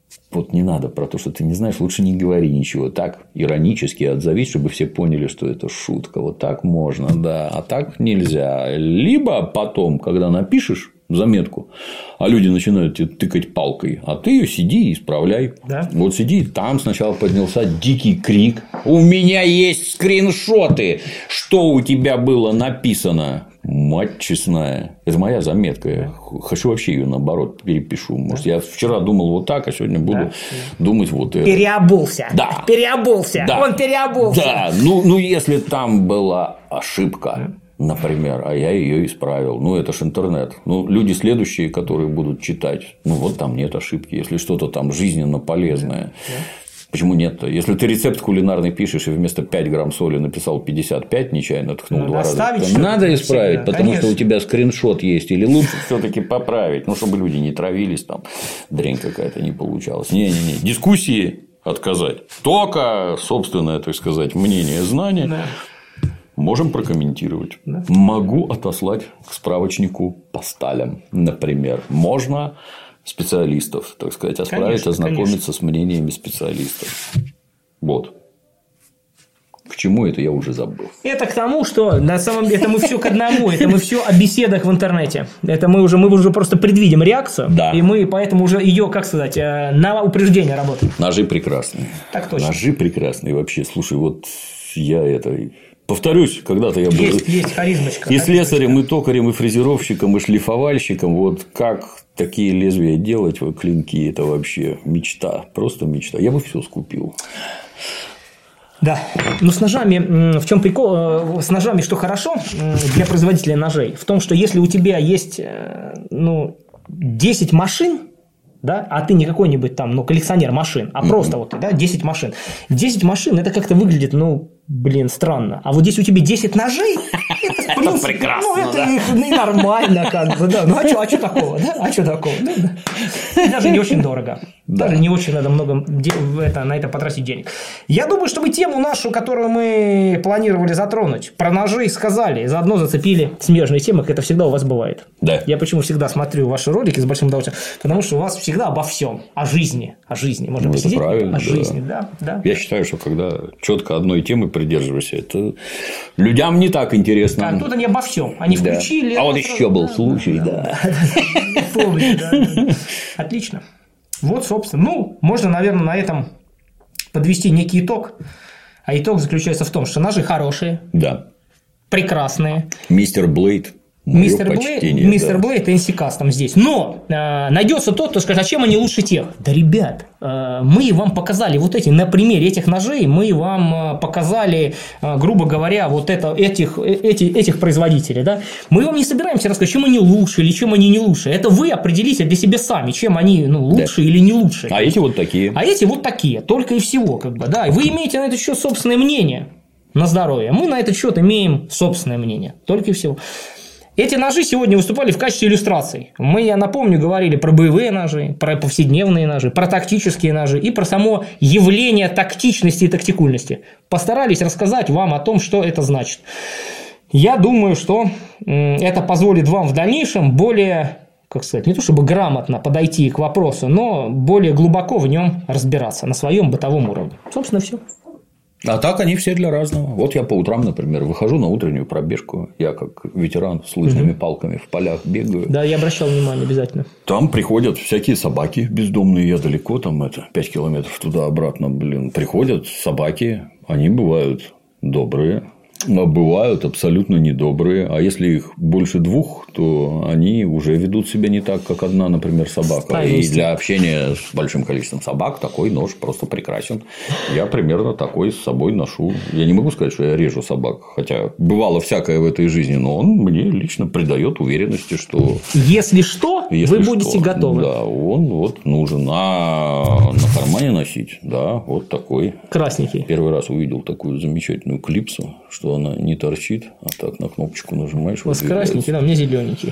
Вот не надо про то, что ты не знаешь, лучше не говори ничего. Так иронически отзовись, чтобы все поняли, что это шутка. Вот так можно, да, а так нельзя. Либо потом, когда напишешь заметку, а люди начинают тебе тыкать палкой, а ты ее сиди и исправляй. Да? Вот сиди, там сначала поднялся дикий крик. У меня есть скриншоты, что у тебя было написано. Мать честная. Это моя заметка. Я хочу вообще ее наоборот перепишу. Может, да? Я вчера думал вот так, а сегодня буду да. думать вот это. Переобулся. Да. Переобулся. Да. Он переобулся. Да. Ну, ну, если там была ошибка, например, а я ее исправил. Ну, это ж интернет. Ну, люди следующие, которые будут читать, ну, вот там нет ошибки. Если что-то там жизненно полезное. Да. Почему нет-то? Если ты рецепт кулинарный пишешь и вместо пять грамм соли написал пятьдесят пять, нечаянно ткнул надо два раза, то надо исправить, всегда. потому Конечно. что у тебя скриншот есть. Или лучше все-таки поправить, ну, чтобы люди не травились, там дрянь какая-то не получалась. Не-не-не. Дискуссии отказать. Только собственное, так сказать, мнение, знание. Да. Можем прокомментировать. Да. Могу отослать к справочнику по сталям, например. Можно специалистов, так сказать, осправить, конечно, ознакомиться конечно. С мнениями специалистов. Вот. К чему это я уже забыл. Это к тому, что на самом деле это мы все к одному, это мы все о беседах в интернете. Это мы уже мы уже просто предвидим реакцию, да. И мы поэтому уже ее, как сказать, на упреждение работаем. Ножи прекрасные. Так точно. Ножи прекрасные вообще. Слушай, вот я это. Повторюсь, когда-то я был есть, есть харизмочка, и харизмочка. слесарем, и токарем, и фрезеровщиком, и шлифовальщиком. Вот как такие лезвия делать, вот клинки, это вообще мечта, просто мечта. Я бы все скупил. Да. Ну, с ножами, в чем прикол? С ножами что хорошо для производителя ножей? В том, что если у тебя есть, ну, десять машин, да, а ты не какой-нибудь там, ну, коллекционер машин, а mm-hmm. просто вот, да, десять машин. десять машин, это как-то выглядит, ну, блин, странно. А вот здесь у тебя десять ножей, это, в принципе, это прекрасно, ну, это да? и нормально, как бы, да. Ну, а что, а что такого, да? А что такого? Да, да. И даже не очень дорого. Да. Даже не очень надо много это, на это потратить денег. Я думаю, что вы тему нашу, которую мы планировали затронуть, про ножи сказали, заодно зацепили смежные темы, как это всегда у вас бывает. Да. Я почему всегда смотрю ваши ролики с большим удовольствием, потому что у вас всегда обо всем, о жизни, о жизни. Можно ну, посидеть правильно, о да. жизни, да, да. Я считаю, что когда четко одной темы придерживаешься, это людям не так интересно. А тут они обо всем. Они да. включили. А вот еще был случай, да. Помню, да. Отлично. Вот, собственно. Ну, можно, наверное, на этом подвести некий итог. А итог заключается в том, что ножи хорошие. Да. Прекрасные. Мистер Блейд. Мистер Блейд, мистер да. Блейд эн си кастом здесь. Но э, найдется тот, кто скажет, а чем они лучше тех? Да, ребят, э, мы вам показали вот эти, на примере этих ножей, мы вам показали, э, грубо говоря, вот это, этих, эти, этих производителей. Да? Мы вам не собираемся рассказать, чем они лучше или чем они не лучше. Это вы определите для себя сами, чем они ну, лучше да. или не лучше. А эти вот такие. А эти вот такие, только и всего. Как бы, да? И вы имеете на этот счет собственное мнение на здоровье. Мы на этот счет имеем собственное мнение, только и всего. Эти ножи сегодня выступали в качестве иллюстраций. Мы, я напомню, говорили про боевые ножи, про повседневные ножи, про тактические ножи и про само явление тактичности и тактикульности. Постарались рассказать вам о том, что это значит. Я думаю, что это позволит вам в дальнейшем более, как сказать, не то чтобы грамотно подойти к вопросу, но более глубоко в нем разбираться на своем бытовом уровне. Собственно, все. А так они все для разного. Вот я по утрам, например, выхожу на утреннюю пробежку. Я как ветеран с лыжными угу. палками в полях бегаю. Да, я обращал внимание обязательно. Там приходят всякие собаки бездомные. Я далеко, там это пять километров туда-обратно, блин. Приходят собаки, они бывают добрые, а бывают абсолютно недобрые. А если их больше двух, то они уже ведут себя не так, как одна, например, собака. Повесить. И для общения с большим количеством собак такой нож просто прекрасен. Я примерно такой с собой ношу. Я не могу сказать, что я режу собак, хотя бывало всякое в этой жизни, но он мне лично придает уверенности, что если что, если вы будете что, готовы. Да, он вот нужен. А на кармане носить, да, вот такой. Красненький. Первый раз увидел такую замечательную клипсу, что она не торчит, а так на кнопочку нажимаешь. У вас красненький, да, у меня зелененький.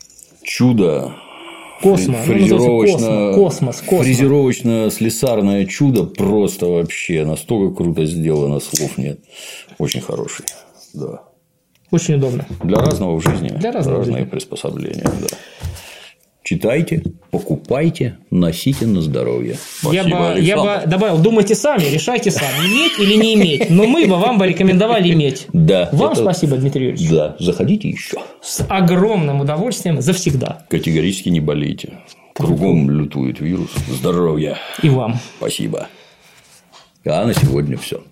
Чудо. Космо. Фрезеровочно, космос, космос. Фрезеровочно-слесарное чудо просто вообще настолько круто сделано, слов нет. Очень хороший. Да. Очень удобно. Для разного в жизни. Для разного разные жизни. приспособления. Да. Читайте, покупайте, носите на здоровье. Спасибо, я бы, я бы добавил, думайте сами, решайте сами, иметь или не иметь. Но мы бы вам бы рекомендовали иметь. Да. Вам это... спасибо, Дмитрий Юрьевич. Да, заходите еще. С огромным удовольствием завсегда. Категорически не болейте. Кругом лютует вирус. Здоровья. И вам. Спасибо. А на сегодня все.